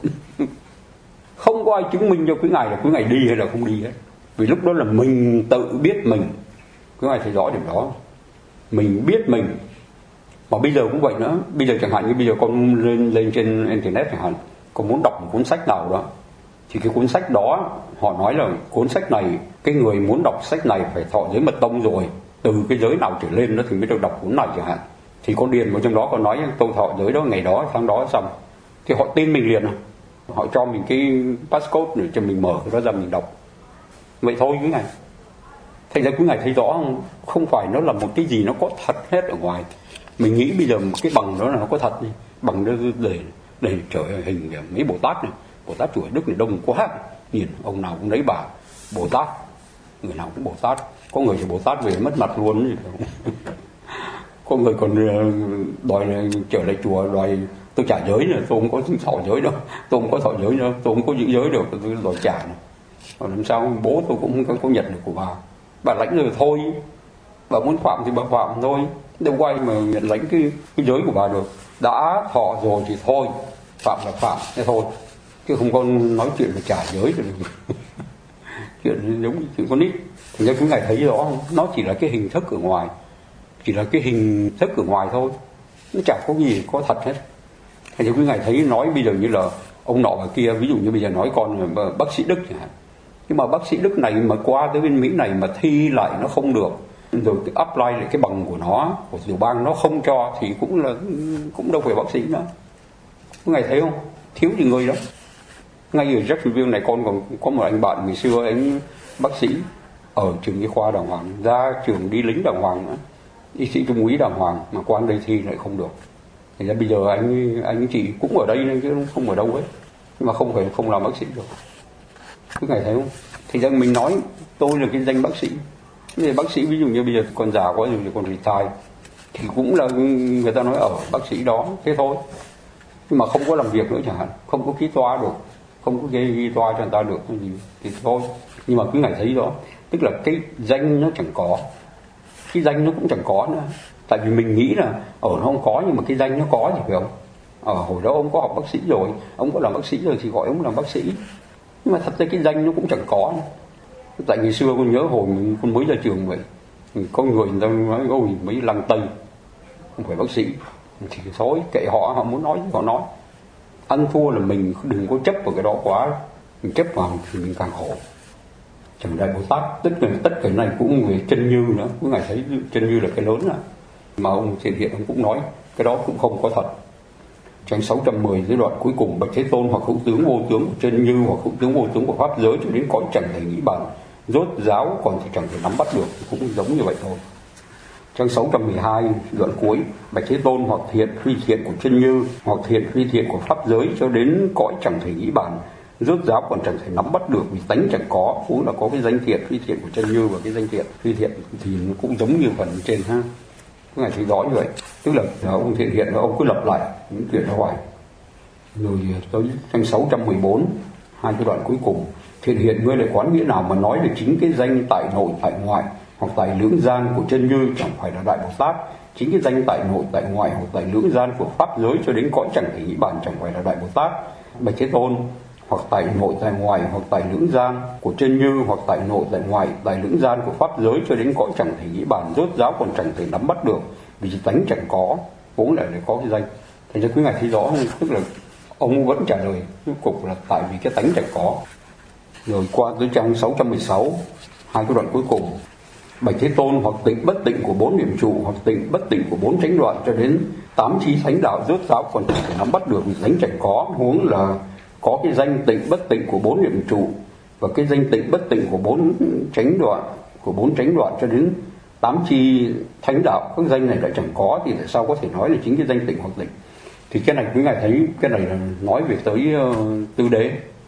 Không có ai chứng minh cho quý ngài là quý ngài đi hay là không đi hết. Vì lúc đó là mình tự biết mình. Quý ngài thấy rõ điểm đó. Mình biết mình. Mà bây giờ cũng vậy nữa. Bây giờ chẳng hạn như bây giờ con lên, lên trên internet chẳng hạn, con muốn đọc một cuốn sách nào đó, thì cái cuốn sách đó họ nói là cuốn sách này, cái người muốn đọc sách này phải thọ giới mật tông rồi, từ cái giới nào trở lên đó thì mới được đọc cuốn này chẳng hạn. Thì con điền vào trong đó, con nói tôi thọ giới đó ngày đó tháng đó xong, thì họ tin mình liền, họ cho mình cái passcode để cho mình mở cái đó ra mình đọc. Vậy thôi quý ngài. Thành ra quý ngài thấy rõ không? Không phải nó là một cái gì nó có thật hết ở ngoài. Mình nghĩ bây giờ một cái bằng đó là nó có thật đi, bằng đó để để trở hình mấy Bồ Tát này, Bồ Tát chùa Đức này đông quá, nhìn ông nào cũng lấy bà Bồ Tát, người nào cũng Bồ Tát, có người thì Bồ Tát về mất mặt luôn gì không? Có người còn đòi trở lại chùa đòi tôi trả giới nữa, tôi không có thọ giới đâu, tôi không có thọ giới đâu, tôi không có giữ giới được, tôi đòi trả này. Còn làm sao bố tôi cũng không có nhận được của bà, bà lãnh rồi thôi, bà muốn phạm thì bà phạm thôi, đâu quay mà nhận lãnh cái, cái giới của bà được. Đã thọ rồi thì thôi, phạm là phạm, thế thôi, chứ không có nói chuyện là trả giới rồi. Chuyện giống như chuyện con nít. Thành ra quý ngài thấy rõ không? Nó chỉ là cái hình thức ở ngoài, chỉ là cái hình thức ở ngoài thôi, nó chẳng có gì có thật hết. Thì quý ngài thấy nói bây giờ như là ông nọ và kia, ví dụ như bây giờ nói con bác sĩ Đức chẳng hạn, nhưng mà bác sĩ Đức này mà qua tới bên Mỹ này mà thi lại nó không được, rồi apply lại cái bằng của nó, của tiểu bang nó không cho, thì cũng là cũng đâu phải bác sĩ nữa. Quý ngài thấy không, thiếu gì người đó. Ngay ở Jacksonville này con còn có một anh bạn ngày xưa anh bác sĩ ở trường y khoa đàng hoàng, ra trường đi lính đàng hoàng nữa, y sĩ trung úy đàng hoàng, mà qua đây thi lại không được. Thì ra bây giờ anh anh chị cũng ở đây nên chứ không ở đâu hết, nhưng mà không phải không làm bác sĩ được. Quý ngài thấy không? Thì ra mình nói tôi là cái danh bác sĩ. Bây bác sĩ ví dụ như bây giờ còn già quá rồi thì còn retire thì cũng là người ta nói ở bác sĩ đó thế thôi, nhưng mà không có làm việc nữa chẳng hạn, không có ký toa được, không có ghi, ghi toa cho người ta được thì, thì thôi. Nhưng mà quý ngài thấy đó, tức là cái danh nó chẳng có, cái danh nó cũng chẳng có nữa. Tại vì mình nghĩ là ở nó không có, nhưng mà cái danh nó có thì phải không? Ở hồi đó ông có học bác sĩ rồi, ông có làm bác sĩ rồi thì gọi ông làm bác sĩ, nhưng mà thật ra cái danh nó cũng chẳng có nữa. Tại ngày xưa con nhớ hồi mình con mới ra trường vậy, có người người ta nói ôi mấy lăng tây không phải bác sĩ, thì thôi kệ họ, họ muốn nói họ nói. Ăn thua là mình đừng có chấp vào cái đó quá, mình chấp vào thì mình càng khổ. Chẳng đại Bồ Tát tất cả tất cả này cũng về chân như nữa. Quý ngài thấy chân như là cái lớn à, mà ông Thiện Hiện ông cũng nói cái đó cũng không có thật. Trang sáu trăm mười giai đoạn cuối cùng, bạch Thế Tôn hoặc hữu tướng vô tướng của chân như hoặc hữu tướng vô tướng của pháp giới cho đến cõi chẳng thể nghĩ bàn, rốt giáo còn thì chẳng thể nắm bắt được, thì cũng giống như vậy thôi. Trang sáu trăm mười hai đoạn cuối, bạch Thế Tôn hoặc thiện phi thiện của chân như hoặc thiện phi thiện của pháp giới cho đến cõi chẳng thể nghĩ bàn, rốt giáo còn chẳng thể nắm bắt được vì tánh chẳng có. Cũng là có cái danh thiện phi thiện của chân như và cái danh thiện phi thiện thì nó cũng giống như phần trên ha. Cái này thấy rõ như vậy, tức là ông Thiện Hiện ông cứ lặp lại những chuyện đó hoài. Rồi tới trang sáu trăm mười bốn, hai cái đoạn cuối cùng, Thiện Hiện ngươi lại quán nghĩa nào mà nói về chính cái danh tại nội tại ngoại hoặc tại lưỡng gian của chân như chẳng phải là đại Bồ Tát, chính cái danh tại nội tại ngoại hoặc tại lưỡng gian của pháp giới cho đến cõi chẳng thể nghĩ bàn chẳng phải là đại Bồ Tát. Bạch Thế Tôn hoặc tại nội tại ngoài hoặc tại lưỡng gian của chân như hoặc tại nội tại ngoài tại lưỡng gian của pháp giới cho đến cõi chẳng thể nghĩ bàn, rốt giáo còn chẳng thể nắm bắt được vì tánh chẳng có, vốn lại để có cái danh. Thành ra quý ngài thấy rõ không? Tức là ông vẫn trả lời cuối cùng là tại vì cái tánh chẳng có. Rồi qua tới trang sáu trăm mười sáu, hai cái đoạn cuối cùng, bạch Thế Tôn hoặc tịnh bất tịnh của bốn niệm trụ hoặc tịnh bất tịnh của bốn chánh đoạn cho đến tám trí thánh đạo, rốt giáo còn chẳng thể nắm bắt được vì tánh chẳng có, huống là có cái danh tịnh bất tịnh của bốn niệm trụ và cái danh tịnh bất tịnh của bốn chánh đoạn của bốn chánh đoạn cho đến tám chi thánh đạo, các danh này lại chẳng có, thì tại sao có thể nói là chính cái danh tịnh hoặc tịnh? Thì cái này quý ngài thấy cái này là nói về tới uh, tứ đế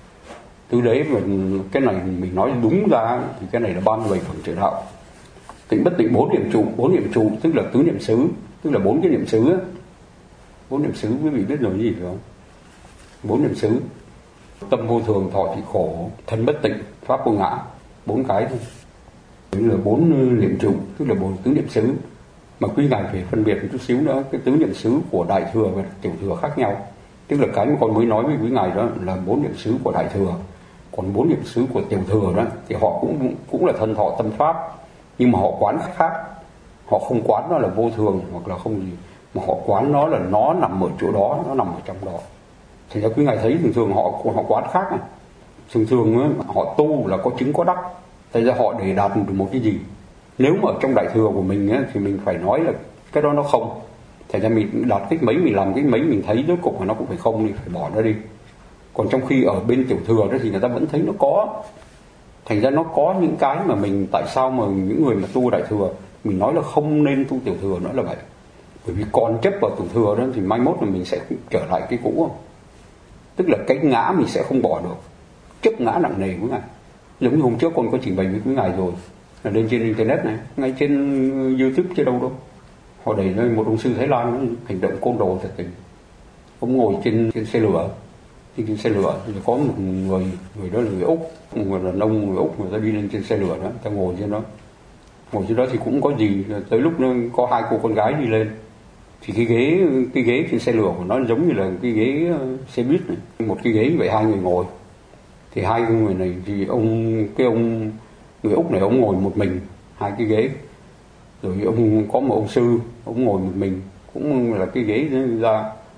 tứ đế và cái này mình nói đúng ra thì cái này là ba mươi bảy phẩm trợ đạo. Tịnh bất tịnh bốn niệm trụ, bốn niệm trụ tức là tứ niệm xứ, tức là bốn cái niệm xứ. Bốn niệm xứ quý vị biết rồi gì phải không? Bốn niệm xứ: tâm vô thường, thọ thì khổ, thân bất tịnh, pháp vô ngã, bốn cái thôi. Tức là bốn niệm trụ, tức là bốn tứ niệm xứ. Mà quý ngài phải phân biệt một chút xíu nữa, cái tứ niệm xứ của đại thừa và tiểu thừa khác nhau. Tức là cái mà con mới nói với quý ngài đó là bốn niệm xứ của đại thừa, còn bốn niệm xứ của tiểu thừa đó thì họ cũng cũng là thân thọ tâm pháp, nhưng mà họ quán khác. Họ không quán nó là vô thường hoặc là không gì, mà họ quán nó là nó nằm ở chỗ đó, nó nằm ở trong đó. Thì ra quý ngài thấy thường thường họ họ quán khác này. Thường thường ấy, họ tu là có chứng có đắc. Tại ra họ để đạt được một cái gì, nếu mà ở trong đại thừa của mình ấy, thì mình phải nói là cái đó nó không. Thành ra mình đạt cái mấy, mình làm cái mấy, mình thấy rốt cục mà nó cũng phải không, thì phải bỏ nó đi. Còn trong khi ở bên tiểu thừa đó thì người ta vẫn thấy nó có. Thành ra nó có những cái mà mình, tại sao mà những người mà tu đại thừa mình nói là không nên tu tiểu thừa nữa là vậy. Bởi vì còn chấp vào tiểu thừa đó thì mai mốt là mình sẽ trở lại cái cũ không? Tức là cái ngã mình sẽ không bỏ được, chấp ngã nặng nề của ngài. Giống như hôm trước con có trình bày với quý ngài rồi, là lên trên internet này, ngay trên YouTube chứ đâu đâu, họ đẩy lên một ông sư Thái Lan hành động côn đồ thật tình. Ông ngồi trên trên xe lửa, trên xe lửa thì có một người, người đó là người Úc, một người đàn ông người Úc, người ta đi lên trên xe lửa đó, ta ngồi trên đó, ngồi trên đó thì cũng có gì, tới lúc nó có hai cô con gái đi lên, thì cái ghế cái ghế trên xe lửa của nó giống như là cái ghế xe buýt này, một cái ghế vậy hai người ngồi, thì hai người này thì ông cái ông người Úc này ông ngồi một mình hai cái ghế, rồi ông có một ông sư ông ngồi một mình cũng là cái ghế ra,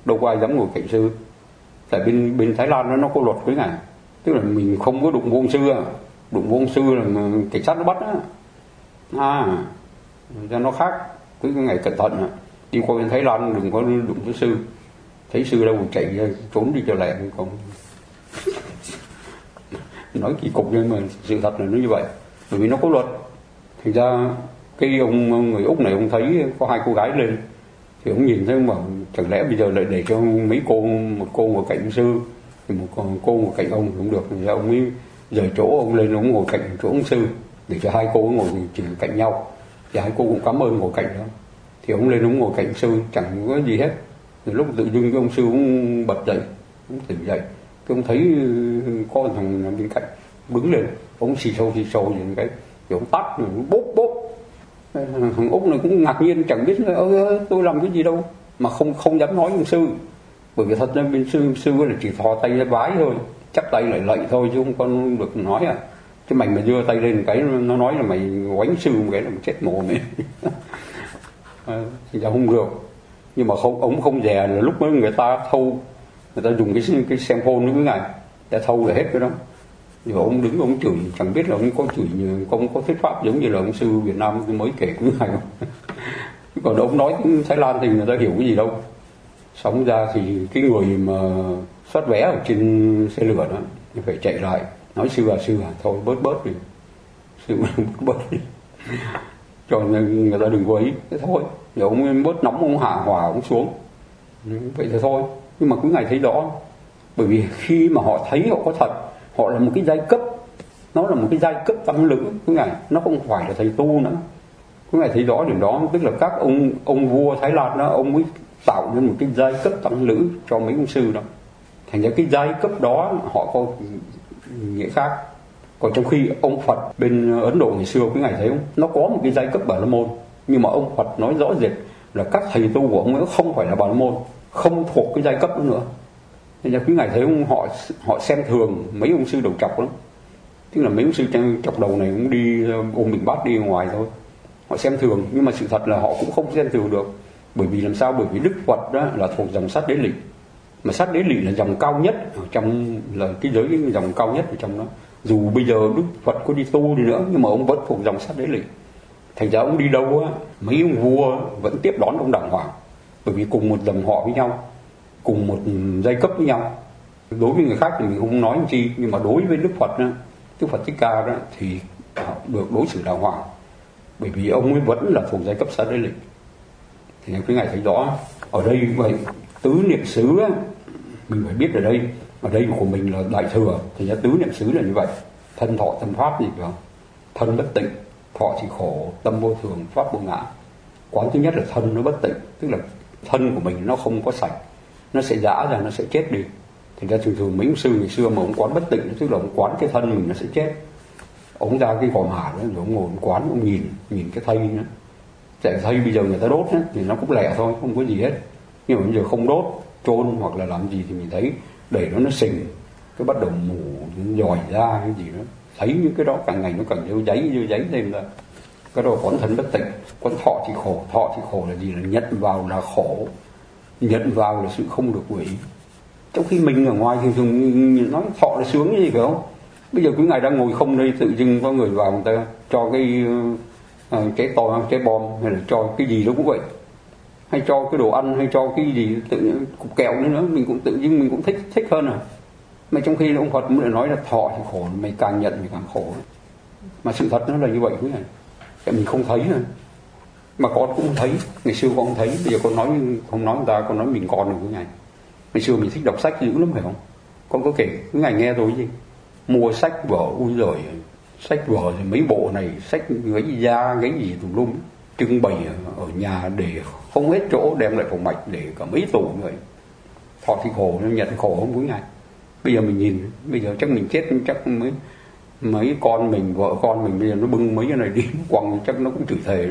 đâu có ai dám ngồi cạnh sư. Tại bên bên Thái Lan nó nó có luật với ngài, tức là mình không có đụng vô ông sư, đụng vô ông sư là cảnh sát nó bắt á. À, ra nó khác với cái ngày cẩn thận. Đi qua bên Thái Lan đừng có đụng với sư, thấy sư đâu chạy trốn đi cho lẹ không. Nói kỳ cục nhưng mà sự thật là nó như vậy, bởi vì nó có luật. Thành ra cái ông người Úc này ông thấy có hai cô gái lên thì ông nhìn thấy mà chẳng lẽ bây giờ lại để cho mấy cô, một cô ngồi cạnh sư thì một cô ngồi cạnh ông cũng được. Thành ra ông ấy rời chỗ ông lên, ông ngồi cạnh chỗ ông sư để cho hai cô ngồi chỉ cạnh nhau. Thì hai cô cũng cảm ơn ngồi cạnh đó. Thì ông lên ông ngồi cạnh sư chẳng có gì hết. Thì lúc tự dưng cái ông sư cũng bật dậy, ông tỉnh dậy, cái ông thấy có thằng bên cạnh đứng lên, ông xì xâu xì xâu những cái, thì ông tắt rồi bốp bốp. Thằng Úc này cũng ngạc nhiên, chẳng biết ơ tôi làm cái gì đâu, mà không không dám nói với sư, bởi vì thật ra bên sư sư là chỉ thò tay ra vái thôi, chắp tay lại lạy thôi chứ không con được nói à. Chứ mày mà đưa tay lên cái nó nói là mày quánh sư một cái là mày chết mồm ấy. À, thì ra không được. Nhưng mà không, ông không dè là lúc đó người ta thâu, người ta dùng cái cái xem phone nữa ngài, đã thâu là hết cái đó. Rồi ông đứng ông chửi, chẳng biết là ông có chửi như không có thuyết pháp giống như là ông sư Việt Nam mới kể của ngài không. Còn ông nói Thái Lan thì người ta hiểu cái gì đâu. Sống ra thì cái người mà soát vé ở trên xe lửa đó phải chạy lại nói sư à sư à thôi bớt bớt đi, sư bớt bớt đi, cho nên người ta đừng có ý. Thế thôi, rồi ông bớt nóng ông hạ hòa ông xuống, vậy thì thôi. Nhưng mà cứ ngày thấy rõ, bởi vì khi mà họ thấy họ có thật, họ là một cái giai cấp, nó là một cái giai cấp tăng lữ, cứ ngày nó không phải là thầy tu nữa. Cứ ngày thấy rõ điều đó, tức là các ông ông vua Thái Lan đó, ông mới tạo nên một cái giai cấp tăng lữ cho mấy ông sư đó. Thành ra cái giai cấp đó họ có nghĩa khác. Còn trong khi ông Phật bên Ấn Độ ngày xưa quý ngài thấy không, nó có một cái giai cấp Bà La Môn, nhưng mà ông Phật nói rõ rệt là các thầy tu của ông ấy không phải là Bà La Môn, không thuộc cái giai cấp đó nữa. Thành ra quý ngài thấy không, họ họ xem thường mấy ông sư đầu trọc lắm. Tức là mấy ông sư chọc đầu này cũng đi ôm bình bát đi ngoài thôi, họ xem thường. Nhưng mà sự thật là họ cũng không xem thường được. Bởi vì làm sao? Bởi vì Đức Phật đó là thuộc dòng Sát Đế Lị, mà Sát Đế Lị là dòng cao nhất ở trong, là cái giới cái dòng cao nhất ở trong đó. Dù bây giờ Đức Phật có đi tu đi nữa nhưng mà ông vẫn thuộc dòng Sát Đế Lị. Thành ra ông đi đâu á, mấy ông vua vẫn tiếp đón ông đàng hoàng, bởi vì cùng một dòng họ với nhau, cùng một giai cấp với nhau. Đối với người khác thì mình không nói chi, nhưng mà đối với Đức Phật đó, Đức Phật Thích Ca đó thì được đối xử đàng hoàng, bởi vì ông ấy vẫn là thuộc giai cấp Sát Đế Lị. Thì cái ngày thấy rõ ở đây vậy, tứ niệm xứ á, mình phải biết ở đây, ở đây của mình là đại thừa, thì ra tứ niệm xứ là như vậy. Thân thọ tâm pháp gì phải không? Thân bất tịnh, thọ thì khổ, tâm vô thường, pháp vô ngã. Quán thứ nhất là thân nó bất tịnh, tức là thân của mình nó không có sạch, nó sẽ giã ra, nó sẽ chết đi. Thì ra thường thường mấy ông sư ngày xưa mà ông quán bất tịnh, tức là ông quán cái thân mình nó sẽ chết. Ông ra cái gò mả đó rồi ông ngồi ông quán, ông nhìn nhìn cái thây nữa. Tại thây bây giờ người ta đốt ấy, thì nó cũng lẻ thôi, không có gì hết. Nhưng mà bây giờ không đốt, chôn hoặc là làm gì thì mình thấy để nó nó sình, cái bắt đầu mù dòi ra cái gì đó, thấy những cái đó càng ngày nó càng dơ giấy dơ giấy thêm là cái đó quán thân bất tịnh. Quán thọ thì khổ, thọ thì khổ là gì? Là nhận vào là khổ, nhận vào là sự không được quỷ. Trong khi mình ở ngoài thì thường nói thọ là sướng cái gì phải không? Bây giờ cứ ngày đang ngồi không đây, tự dưng có người vào người ta cho cái uh, trái to, trái bom, hay là cho cái gì đó cũng vậy, hay cho cái đồ ăn, hay cho cái gì tự nhiên cục kẹo nữa nữa, mình cũng tự nhiên mình cũng thích thích hơn à. Mà trong khi ông Phật mới lại nói là thọ thì khổ, mày càng nhận mày càng khổ. Mà sự thật nó là như vậy quý này, tại mình không thấy nữa. Mà con cũng thấy, ngày xưa con không thấy, bây giờ con nói không nói người ta, con nói mình con rồi quý ngày. Ngày xưa mình thích đọc sách dữ lắm phải không? Con có kể cái ngày nghe rồi gì? Mua sách vở, ui rồi sách vở thì mấy bộ này, sách gáy da, gáy gì tùm lum, trưng bày ở nhà để không hết chỗ, đem lại phòng mạch để cả mấy tủ như vậy. Thọ thì khổ, nhận khổ không quý ngày. Bây giờ mình nhìn, bây giờ chắc mình chết chắc mấy mấy con mình, vợ con mình bây giờ nó bưng mấy cái này đi quăng chắc nó cũng chửi thề.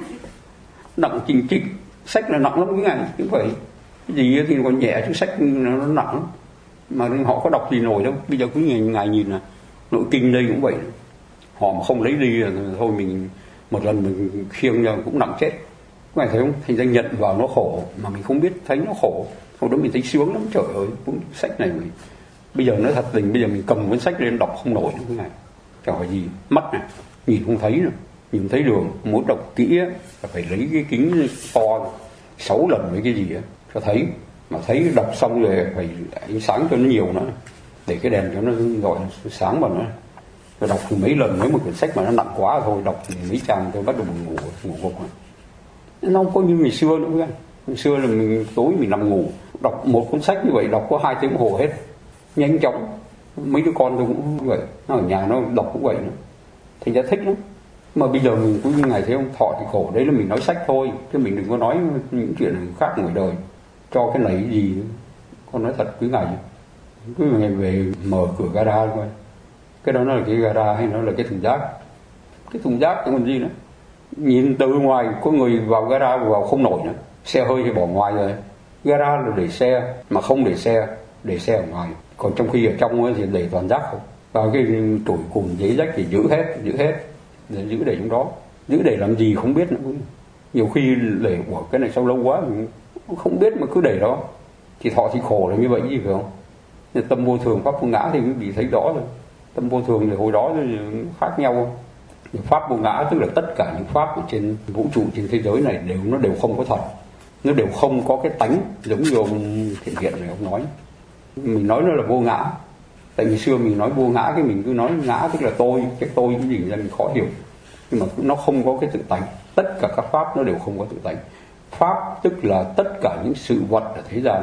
Nặng chinh chích, sách là nặng lắm quý ngày, chứ phải cái gì thì còn nhẹ chứ sách nó nặng lắm. Mà họ có đọc gì nổi đâu. Bây giờ cứ ngày, ngày nhìn là nội kinh đây cũng vậy, họ mà không lấy đi là thôi mình một lần mình khiêng ra cũng nặng chết. Các bạn thấy không? Thành ra nhận vào nó khổ mà mình không biết thấy nó khổ. Hồi đó mình thấy sướng lắm, trời ơi, cuốn sách này mình bây giờ nói thật tình, bây giờ mình cầm cuốn sách lên đọc không nổi nữa cái này. Trời ơi gì, mắt này, nhìn không thấy nữa, nhìn không thấy đường, muốn đọc kỹ á, phải lấy cái kính to sáu lần với cái gì á, cho thấy. Mà thấy đọc xong rồi phải ánh sáng cho nó nhiều nữa, để cái đèn cho nó gọi sáng vào nữa. Rồi đọc thì mấy lần, nếu một quyển sách mà nó nặng quá thôi, đọc thì mấy trang tôi bắt đầu buồn ngủ, ngủ gục rồi. Nó không có như ngày xưa nữa. Ngày xưa là mình tối mình nằm ngủ, đọc một cuốn sách như vậy đọc có hai tiếng hồ hết, nhanh chóng. Mấy đứa con tôi cũng vậy, nó ở nhà nó đọc cũng vậy nữa, thành ra thích lắm. Mà bây giờ mình cũng như ngày thấy ông thọ thì khổ, đấy là mình nói sách thôi, chứ mình đừng có nói những chuyện khác ngoài đời. Cho cái này gì nữa. Con nói thật quý ngày, quý ngày về mở cửa gara coi, cái đó nó là cái gara hay nó là cái thùng rác? Cái thùng rác cái còn gì nữa. Nhìn từ ngoài có người vào gara vào không nổi nữa, xe hơi thì bỏ ngoài rồi. Gara là để xe, mà không để xe, để xe ở ngoài. Còn trong khi ở trong thì để toàn rác không. Và cái tủi cùng giấy rách thì giữ hết, giữ hết, để giữ để trong đó. Giữ để làm gì không biết nữa. Nhiều khi để của cái này sau lâu quá mình không biết mà cứ để đó. Thì thọ thì khổ là như vậy gì phải không? Tâm vô thường, pháp vô ngã thì quý vị thấy rõ rồi. Tâm vô thường thì hồi đó thì khác nhau. Pháp vô ngã tức là tất cả những pháp ở trên vũ trụ, trên thế giới này đều nó đều không có thật, nó đều không có cái tánh, giống như ông Thiện Hiện này ông nói. Mình nói nó là vô ngã, tại ngày xưa mình nói vô ngã cái mình cứ nói ngã tức là tôi, cái tôi cái gì ra mình khó hiểu, nhưng mà nó không có cái tự tánh. Tất cả các pháp nó đều không có tự tánh. Pháp tức là tất cả những sự vật ở thế gian.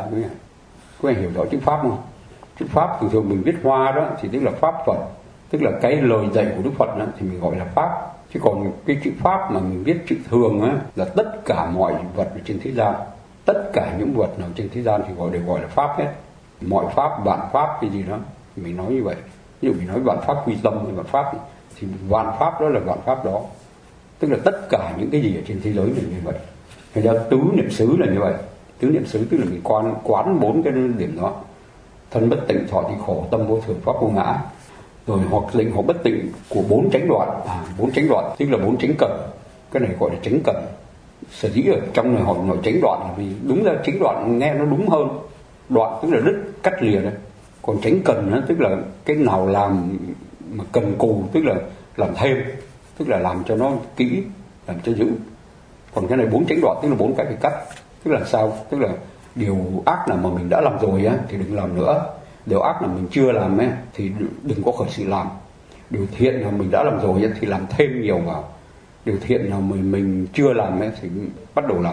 Các bạn hiểu rõ chữ pháp không? Chữ pháp thường thường mình viết hoa đó thì tức là pháp Phật, tức là cái lời dạy của Đức Phật đó, thì mình gọi là pháp. Chứ còn cái chữ pháp mà mình viết chữ thường á, là tất cả mọi vật ở trên thế gian, tất cả những vật nào trên thế gian thì gọi đều gọi là pháp hết. Mọi pháp, vạn pháp cái gì đó mình nói như vậy. Ví dụ mình nói vạn pháp quy tâm hay vạn pháp thì, thì vạn pháp đó là vạn pháp đó, tức là tất cả những cái gì ở trên thế giới này như vậy. Thành ra tứ niệm xứ là như vậy. Tứ niệm xứ tức là mình quán quán bốn cái điểm đó: thân bất tịnh, thọ thì khổ, tâm vô thường, pháp vô ngã. Rồi hoặc tịnh hoặc bất tịnh của bốn chánh đoạn. À, bốn chánh đoạn tức là bốn chánh cần. Cái này gọi là chánh cần. Sở dĩ ở trong này họ nói chánh đoạn là vì đúng ra chánh đoạn nghe nó đúng hơn. Đoạn tức là đứt, cắt lìa đấy. Còn chánh cần đó, tức là cái nào làm mà cần cù, tức là làm thêm, tức là làm cho nó kỹ, làm cho giữ. Còn cái này bốn chánh đoạn tức là bốn cái phải cắt. Tức là sao? Tức là điều ác nào mà mình đã làm rồi á thì đừng làm nữa. Điều ác là mình chưa làm ấy, thì đừng có khởi sự làm. Điều thiện là mình đã làm rồi ấy, thì làm thêm nhiều vào. Điều thiện nào mình, mình chưa làm ấy, thì bắt đầu làm.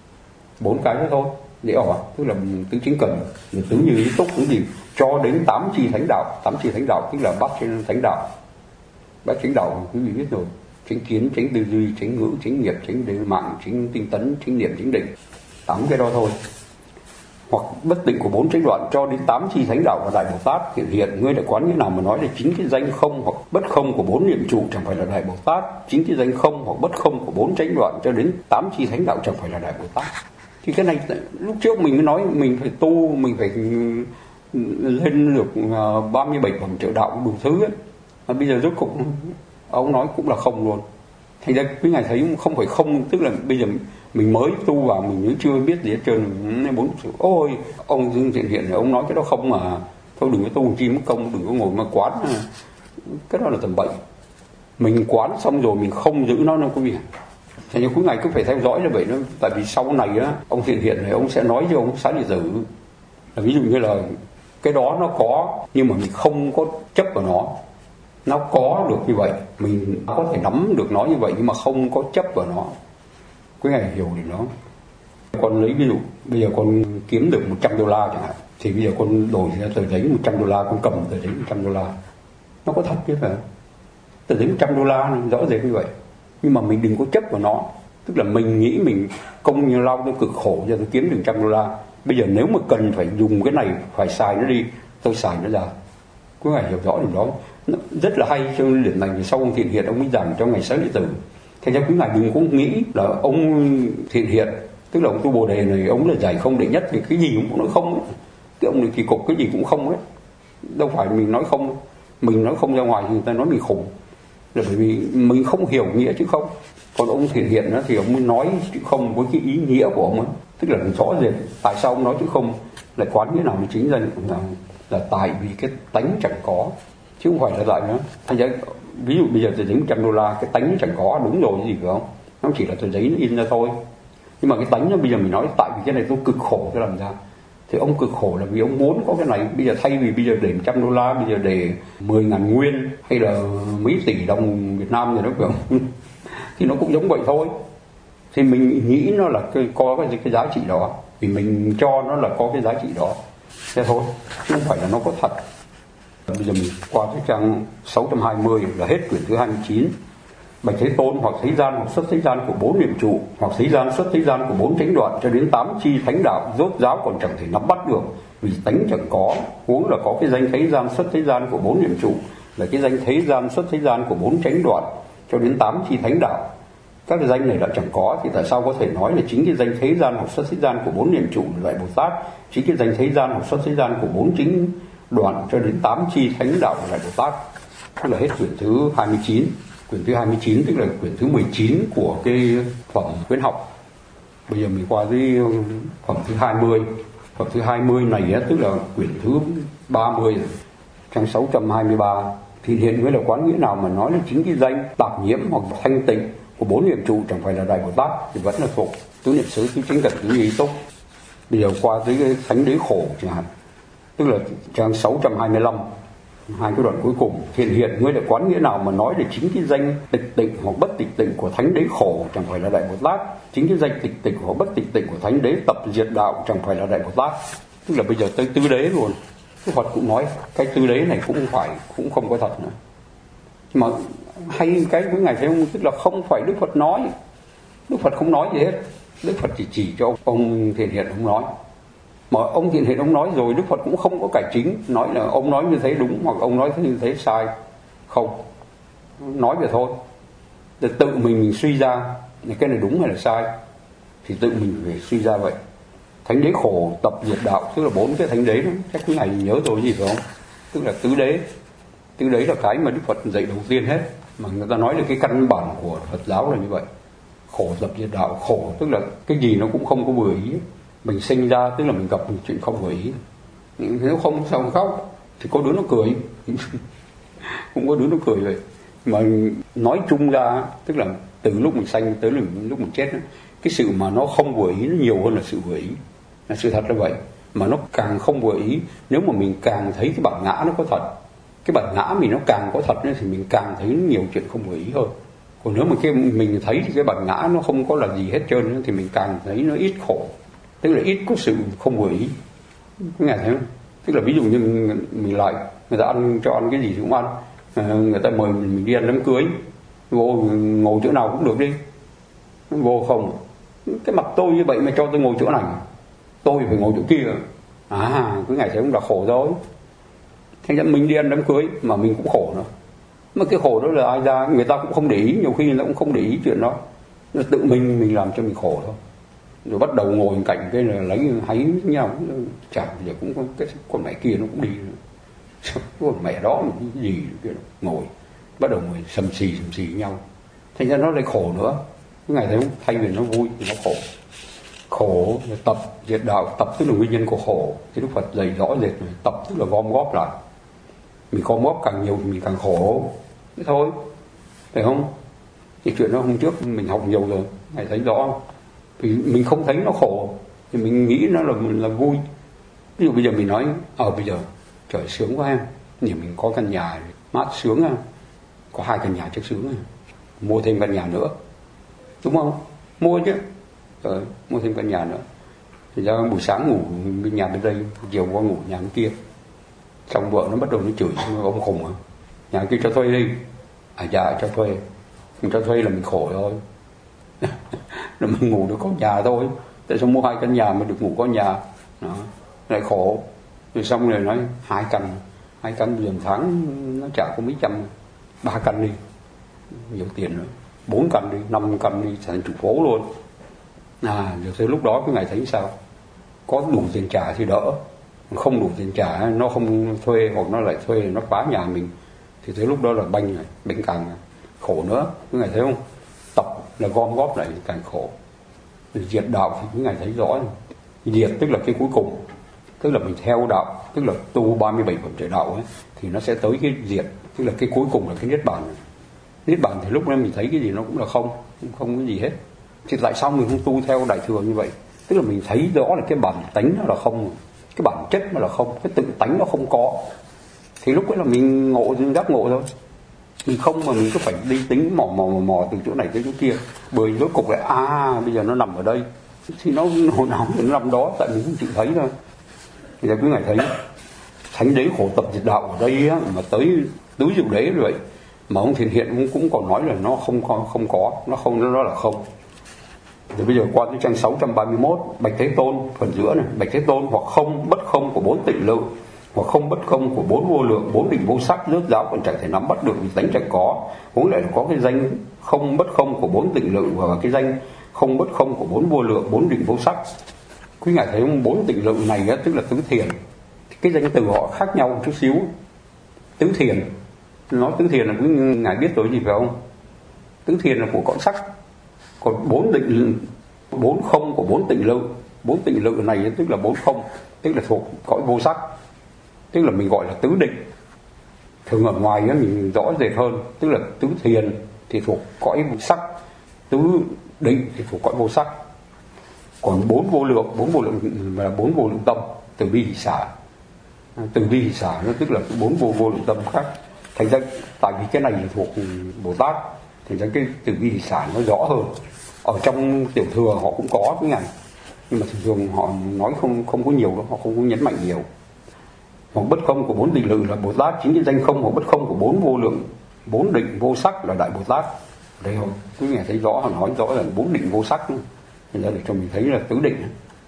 Bốn cái đó thôi, dễ ỏ. Tức là tứ chính cần, tứ như lý túc, tứ gì cho đến tám chi thánh đạo. Tám chi thánh đạo tức là bát thánh đạo. Bát chánh đạo quý vị biết rồi: chánh kiến, chánh tư duy, chánh ngữ, chánh nghiệp, chánh định mạng, chánh tinh tấn, chánh niệm, chánh định. Tám cái đó thôi. Hoặc bất tịnh của bốn chánh đoạn cho đến tám chi thánh đạo và đại Bồ Tát hiện hiện. Ngươi đã quán như nào mà nói là chính cái danh không hoặc bất không của bốn niệm trụ chẳng phải là đại Bồ Tát. Chính cái danh không hoặc bất không của bốn chánh đoạn cho đến tám chi thánh đạo chẳng phải là đại Bồ Tát. Thì cái này lúc trước mình mới nói mình phải tu, mình phải lên được ba mươi bảy phẩm trợ đạo đủ thứ ấy. Mà bây giờ rốt cũng ông nói cũng là không luôn. Thành ra quý ngài thấy không phải không, tức là bây giờ mình mới tu vào mình mới chưa biết gì hết trơn. Bốn ôi ông Dương Thiện Hiện này ông nói cái đó không mà thôi, đừng có tu chi mất công, đừng có ngồi mà quán, cái đó là tầm bậy. Mình quán xong rồi mình không giữ nó đâu quý vị. Thành ra quý ngài cứ phải theo dõi như vậy đó. Tại vì sau này á, ông Thiện Hiện này ông sẽ nói cho ông Xá Lợi Tử là ví dụ như là cái đó nó có nhưng mà mình không có chấp vào nó. Nó có được như vậy, mình có thể nắm được nó như vậy nhưng mà không có chấp vào nó. Quý ngài hiểu được nó. Con lấy ví dụ, bây giờ con kiếm được một trăm đô la chẳng hạn, thì bây giờ con đổi ra tờ giấy một trăm đô la, con cầm tờ giấy một trăm đô la. Nó có thật chứ phải không? Tờ giấy một trăm đô la rõ ràng như vậy. Nhưng mà mình đừng có chấp vào nó. Tức là mình nghĩ mình công như lao tôi cực khổ cho tôi kiếm được một trăm đô la. Bây giờ nếu mà cần phải dùng cái này, phải xài nó đi, tôi xài nó ra. Quý ngài hiểu rõ điều đó. Nó rất là hay cho điểm này. Thì sau ông Thiện Hiện ông mới giảng cho ngài Xá Lợi Tử. Thành ra quý ngài đừng có nghĩ là ông Thiện Hiện, tức là ông tu Bồ Đề này ông là giải không đệ nhất thì cái gì cũng nói không ấy. Cái ông này kỳ cục cái gì cũng không ấy. Đâu phải mình nói không, mình nói không ra ngoài thì người ta nói mình khủng, là bởi vì mình không hiểu nghĩa chứ không. Còn ông Thiện Hiện đó, thì ông mới nói chữ không với cái ý nghĩa của ông ấy, tức là rõ rệt. Tại sao ông nói chữ không lại quán nghĩa nào mà chính danh là, là tại vì cái tánh chẳng có, chứ không phải là tại nữa. Thành ra ví dụ bây giờ tờ giấy một trăm đô la, cái tánh chẳng có, đúng rồi, cái gì phải không? Nó chỉ là tờ giấy nó in ra thôi. Nhưng mà cái tánh nó bây giờ mình nói tại vì cái này tôi cực khổ cái làm ra. Thì ông cực khổ là vì ông muốn có cái này. Bây giờ thay vì bây giờ để một trăm đô la, bây giờ để mười ngàn nguyên hay là mấy tỷ đồng Việt Nam thì nó kiểu thì nó cũng giống vậy thôi. Thì mình nghĩ nó là cái, có cái, cái giá trị đó, vì mình cho nó là có cái giá trị đó, thế thôi, chứ không phải là nó có thật. Bây giờ mình qua cái trang sáu trăm hai mươi là hết quyển thứ hai mươi chín. Bạch Thế Tôn hoặc thế gian hoặc xuất thế gian của bốn niệm trụ, hoặc thế gian xuất thế gian của bốn chánh đoạn, cho đến tám chi thánh đạo rốt ráo còn chẳng thể nắm bắt được, vì tánh chẳng có. Huống là có cái danh thế gian xuất thế gian của bốn niệm trụ, là cái danh thế gian xuất thế gian của bốn chánh đoạn, cho đến tám chi thánh đạo. Các cái danh này đã chẳng có, thì tại sao có thể nói là chính cái danh thế gian hoặc xuất thế gian của bốn niệm trụ là Đại Bồ Tát, chính cái danh thế gian hoặc xuất thế gian của bốn chính đoạn cho đến tám chi thánh đạo là Đại Bồ Tát. Đó là hết quyển thứ hai mươi chín. Quyển thứ hai mươi chín tức là quyển thứ mười chín của cái phẩm khuyến học. Bây giờ mình qua cái phẩm thứ hai mươi. Phẩm thứ hai mươi này á, tức là quyển thứ ba mươi, trang sáu trăm hai mươi ba. Thì hiện với là quán nghĩa nào mà nói là chính cái danh tạp nhiễm hoặc thanh tịnh của bốn niệm trụ chẳng phải là Đại Bồ Tát, thì vẫn là thuộc tứ niệm xứ, tứ chính cận, tứ ý túc. Bây giờ qua tới cái thánh đế khổ chẳng hạn, tức là trang sáu trăm hai mươi lăm, hai cái đoạn cuối cùng. Hiện hiện ngươi là quán nghĩa nào mà nói là chính cái danh tịch tịnh hoặc bất tịch tịnh của thánh đế khổ chẳng phải là Đại Bồ Tát, chính cái danh tịch tịnh hoặc bất tịch tịnh của thánh đế tập diệt đạo chẳng phải là Đại Bồ Tát. Tức là bây giờ tới tứ đế luôn. Cái Phật cũng nói cái tứ đế này cũng không phải, cũng không có thật nữa. Mà hay cái với ngài thấy không, tức là không phải Đức Phật nói, Đức Phật không nói gì hết, Đức Phật chỉ chỉ cho ông Thiện Hiện ông nói. Mà ông Thiện Hiện ông nói rồi, Đức Phật cũng không có cải chính, nói là ông nói như thế đúng hoặc ông nói như thế sai. Không, nói vậy thôi. Để tự mình, mình suy ra cái này đúng hay là sai, thì tự mình phải suy ra vậy. Thánh đế khổ tập diệt đạo, tức là bốn cái thánh đế đó, chắc cái này nhớ rồi gì phải không? Tức là tứ đế. Tứ đế là cái mà Đức Phật dạy đầu tiên hết, mà người ta nói là cái căn bản của Phật giáo là như vậy. Khổ tập diệt đạo, khổ tức là cái gì nó cũng không có vừa ý. Mình sinh ra tức là mình gặp một chuyện không vừa ý, nếu không sao không khóc, thì có đứa nó cười cũng có đứa nó cười vậy. Mà nói chung ra tức là từ lúc mình sanh tới lúc mình chết, cái sự mà nó không vừa ý nó nhiều hơn là sự vừa ý, là sự thật là vậy. Mà nó càng không vừa ý, nếu mà mình càng thấy cái bản ngã nó có thật, cái bản ngã mình nó càng có thật nữa, thì mình càng thấy nhiều chuyện không vừa ý hơn. Còn nếu mà cái mình thấy thì cái bản ngã nó không có là gì hết trơn nữa, thì mình càng thấy nó ít khổ, tức là ít có sự không vừa ý. Nghe thấy không? Tức là ví dụ như mình, mình lại người ta ăn cho ăn cái gì thì cũng ăn, à, người ta mời mình, mình đi ăn đám cưới, vô ngồi chỗ nào cũng được đi, vô không cái mặt tôi như vậy mà cho tôi ngồi chỗ này, tôi phải ngồi chỗ kia, à cái ngày thấy cũng là khổ rồi. Thành ra mình đi ăn đám cưới mà mình cũng khổ nữa, mà cái khổ đó là ai ra, người ta cũng không để ý, nhiều khi người ta cũng không để ý chuyện đó, nó tự mình mình làm cho mình khổ thôi. Rồi bắt đầu ngồi cạnh cái là lấy háy nhau, chả giờ cũng có cái con mẹ kia nó cũng đi nữa. Con mẹ đó cái gì kia ngồi bắt đầu ngồi sầm xì sầm xì nhau, thành ra nó lại khổ nữa. Cái ngày thấy không, thay vì nó vui thì nó khổ. Khổ tập diệt đạo, tập tức là nguyên nhân của khổ, thì Đức Phật dạy rõ rệt rồi. Tập tức là gom góp lại, mình gom góp càng nhiều thì mình càng khổ, thế thôi, phải không? Cái chuyện đó hôm trước mình học nhiều rồi, ngài thấy rõ. Vì mình không thấy nó khổ thì mình nghĩ nó là là vui. Ví dụ bây giờ mình nói ở ờ, bây giờ trời sướng quá em, thì mình có căn nhà mát sướng à, có hai căn nhà chắc sướng à, mua thêm căn nhà nữa, đúng không? Mua chứ, rồi mua thêm căn nhà nữa. Thì ra buổi sáng ngủ bên nhà bên đây, chiều qua ngủ nhà bên kia, xong vợ nó bắt đầu nó chửi ông khùng à, nhà kia cho thuê đi, à dạ cho thuê, mình cho thuê là mình khổ thôi. Rồi mình ngủ được có nhà thôi, tại sao mua hai căn nhà mà được ngủ có nhà đó, lại khổ. Rồi xong rồi nói hai căn hai căn bây giờ tháng nó trả có mấy trăm, ba căn đi nhiều tiền nữa, bốn căn đi, năm căn đi, thành chủ phố luôn. À rồi tới lúc đó cái ngày thấy sao, có đủ tiền trả thì đỡ, không đủ tiền trả nó không thuê, hoặc nó lại thuê nó phá nhà mình, thì tới lúc đó là banh rồi, banh càng khổ nữa. Cái ngày thấy không, tập là gom góp lại càng khổ. Để diệt đạo thì quý ngài thấy rõ, diệt tức là cái cuối cùng, tức là mình theo đạo, tức là tu ba mươi bảy phẩm trời đạo ấy, thì nó sẽ tới cái diệt, tức là cái cuối cùng là cái niết bàn. Niết bàn thì lúc đó mình thấy cái gì nó cũng là không, không cái gì hết. Thì tại sao mình không tu theo đại thừa như vậy? Tức là mình thấy rõ là cái bản tánh nó là không, cái bản chất nó là không, cái tự tánh nó không có. Thì lúc ấy là mình ngộ, giác ngộ thôi. Mình không mà mình cứ phải đi tính mò mò mò, mò từ chỗ này tới chỗ kia. Bởi rốt cục lại à bây giờ nó nằm ở đây. Thì nó hồi nào nó nằm đó, tại mình không chịu thấy thôi. Thì là cứ ngày thấy thánh đế khổ tập diệt đạo ở đây á, mà tới tứ diệu đế như vậy mà ông Thiền Hiện cũng, cũng còn nói là nó không có, không có, nó không, nó là không. Thì bây giờ qua tới trang sáu trăm ba mươi mốt, Bạch Thế Tôn phần giữa này, Bạch Thế Tôn hoặc không bất không của bốn tịnh lự, hoặc không bất không của bốn vô lượng, bốn định vô sắc, rốt ráo còn chẳng thể nắm bắt được vì tánh chẳng có. Cũng lại là có cái danh không bất không của bốn tịnh lự và cái danh không bất không của bốn vô lượng, bốn định vô sắc. Quý ngài thấy không, bốn tịnh lự này á, tức là tứ thiền. Cái danh từ họ khác nhau một chút xíu. Tứ thiền, nói tứ thiền là quý ngài biết rồi gì phải không? Tứ thiền là của cõi sắc. Còn bốn định, bốn không của bốn tịnh lự, bốn tịnh lự này tức là bốn không, tức là thuộc cõi vô sắc, tức là mình gọi là tứ định. Thường ở ngoài á mình rõ rệt hơn, tức là tứ thiền thì thuộc cõi sắc, tứ định thì thuộc cõi vô sắc. Còn bốn vô lượng, bốn vô lượng là bốn vô lượng tâm, từ bi hỷ xả. Từ bi hỷ xả nó tức là bốn vô vô lượng tâm khác. Thành ra tại vì cái này là thuộc Bồ Tát, thành ra cái từ bi hỷ xả nó rõ hơn. Ở trong tiểu thừa họ cũng có cái này, nhưng mà thường thường họ nói không không có nhiều đâu, họ không có nhấn mạnh nhiều. Hoặc bất không của bốn định lự là Bồ Tát, chính cái danh không hoặc bất không của bốn vô lượng, bốn định vô sắc là Đại Bồ Tát. Đây không, quý vị thấy rõ, họ nói rõ là bốn định vô sắc, nên để cho mình thấy là tứ định,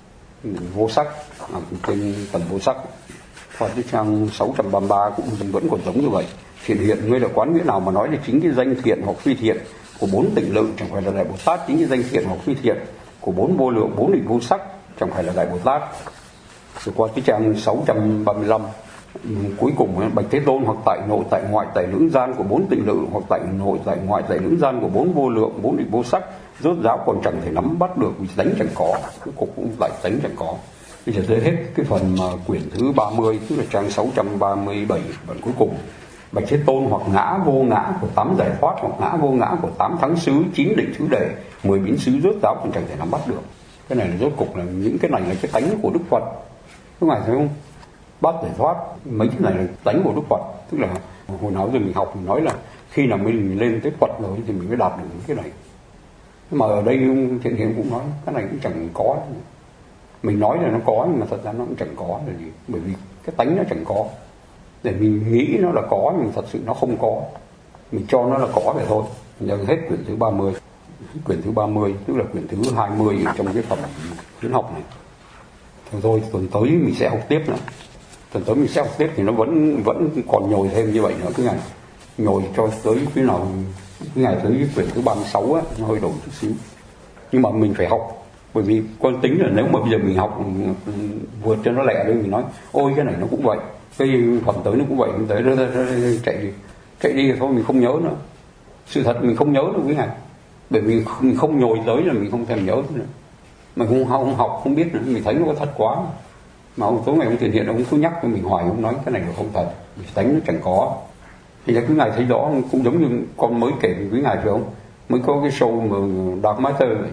vô sắc, trên tầng vô sắc. Qua cái trang sáu trăm ba mươi ba cũng vẫn còn giống như vậy. Thiện hiện ngươi là quán nghĩa nào mà nói là chính cái danh thiện hoặc phi thiện của bốn tịnh lự chẳng phải là Đại Bồ Tát, chính cái danh thiện hoặc phi thiện của bốn vô lượng, bốn định vô sắc chẳng phải là Đại Bồ Tát. Rồi qua cái trang sáu trăm ba mươi lăm cuối cùng, Bạch Thế Tôn hoặc tại nội tại ngoại tại lưỡng gian của bốn tịnh lự, hoặc tại nội tại ngoại tại lưỡng gian của bốn vô lượng, bốn định vô sắc, rốt ráo còn chẳng thể nắm bắt được vì tánh chẳng có. Cái cục cũng lại tánh chẳng có. Bây giờ tới hết cái phần mà quyển thứ ba mươi, tức là trang sáu trăm ba mươi bảy, phần cuối cùng. Bạch Thế Tôn hoặc ngã vô ngã của tám giải thoát, hoặc ngã vô ngã của tám thắng xứ, chín định thứ đệ, mười biến xứ rốt ráo còn chẳng thể nắm bắt được. Cái này là rốt cục là những cái này là cái tánh của Đức Phật. Các ngài thấy không? Bát giải thoát, mấy cái này là tánh của Đức Phật. Tức là hồi nào giờ mình học mình nói là khi nào mình lên tới Phật rồi thì mình mới đạt được những cái này. Nhưng mà ở đây Thiện Hiện cũng nói cái này cũng chẳng có. Mình nói là nó có nhưng mà thật ra nó cũng chẳng có là gì, bởi vì cái tánh nó chẳng có. Để mình nghĩ nó là có nhưng thật sự nó không có, mình cho nó là có vậy thôi. Giờ hết quyển thứ ba mươi, quyển thứ ba mươi tức là quyển thứ hai mươi ở trong cái phẩm khuyến học này. Thôi thôi tuần tới mình sẽ học tiếp nữa, tuần tới mình sẽ học tiếp thì nó vẫn vẫn còn nhồi thêm như vậy nữa. Cái ngày nhồi cho tới cái nào cái ngày tới cái quyển thứ ba mươi sáu á, nó hơi đổi chút xíu, nhưng mà mình phải học. Bởi vì con tính là nếu mà bây giờ mình học vượt cho nó lẹ đi, mình nói ôi cái này nó cũng vậy, cái phẩm tới nó cũng vậy, mình tới đó, đó, đó, chạy đi chạy đi thôi, mình không nhớ nữa. Sự thật mình không nhớ được cái này, bởi vì mình không nhồi tới là mình không thèm nhớ nữa. Mà không, không học không biết nữa, mình thấy nó có thật quá. Mà ông tối ngày ông Thiện Hiện ông cứ nhắc cho mình hoài, ông nói cái này là không thật, vì tánh nó chẳng có. Thì quý ngài thấy rõ, cũng giống như con mới kể với quý ngài phải không, mới có cái show mà Dark Matter này,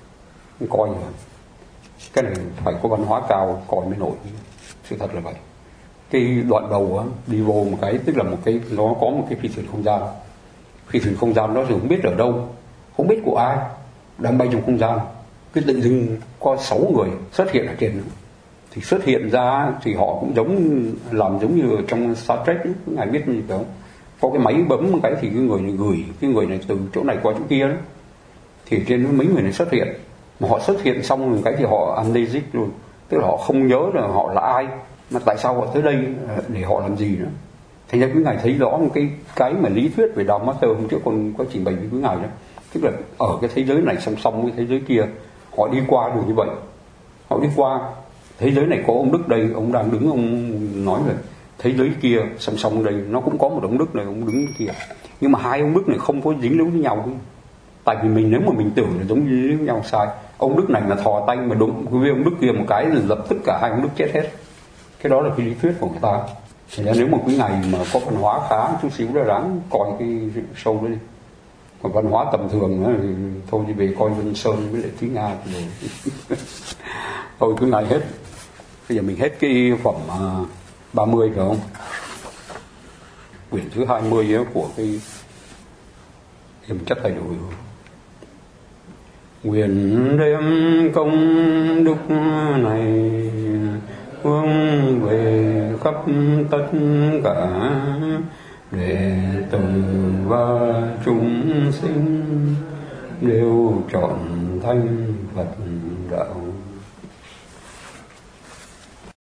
coi rồi. Cái này phải có văn hóa cao coi mới nổi. Sự thật là vậy. Cái đoạn đầu á, đi vô một cái, tức là một cái, nó có một cái phi thuyền không gian. Phi thuyền không gian đó thì không biết ở đâu, không biết của ai, đang bay trong không gian. Cái tự dưng có sáu người xuất hiện ở trên đó. Thì xuất hiện ra thì họ cũng giống, làm giống như ở trong Star Trek ấy, ngài biết như thế không? Có cái máy bấm một cái thì cái người này gửi cái người này từ chỗ này qua chỗ kia đó. Thì trên mấy người này xuất hiện, mà họ xuất hiện xong một cái thì họ amnesic luôn, tức là họ không nhớ là họ là ai, mà tại sao họ tới đây để họ làm gì nữa. Thành ra quý ngài thấy rõ một cái cái mà lý thuyết về Dark Matter hôm trước con có trình bày với quý ngài đó, tức là ở cái thế giới này song song với thế giới kia, họ đi qua được như vậy. Họ đi qua thế giới này có ông Đức đây, ông đang đứng, ông nói về thế giới kia song song đây nó cũng có một ông Đức này, ông đứng kia, nhưng mà hai ông Đức này không có dính líu với nhau. Tại vì mình nếu mà mình tưởng là giống như nhau sai. Ông Đức này là thò tay mà đụng với ông Đức kia một cái là lập tức cả hai ông Đức chết hết. Cái đó là cái lý thuyết của người ta. Thì nếu mà quý ngày mà có văn hóa khá chút xíu là đáng coi cái show đó đi. Còn văn hóa tầm thường nữa thì thôi đi về coi Vân Sơn với lại Thúy Nga rồi. Thôi cứ ngày hết. Bây giờ mình hết cái phẩm uh, ba mươi phải không? Quyển thứ hai mươi ấy, của cái Hiểm chất đầy đủ. Nguyện đem công đức này hướng về khắp tất cả đệ tử và chúng sinh đều trọn thanh Phật đạo.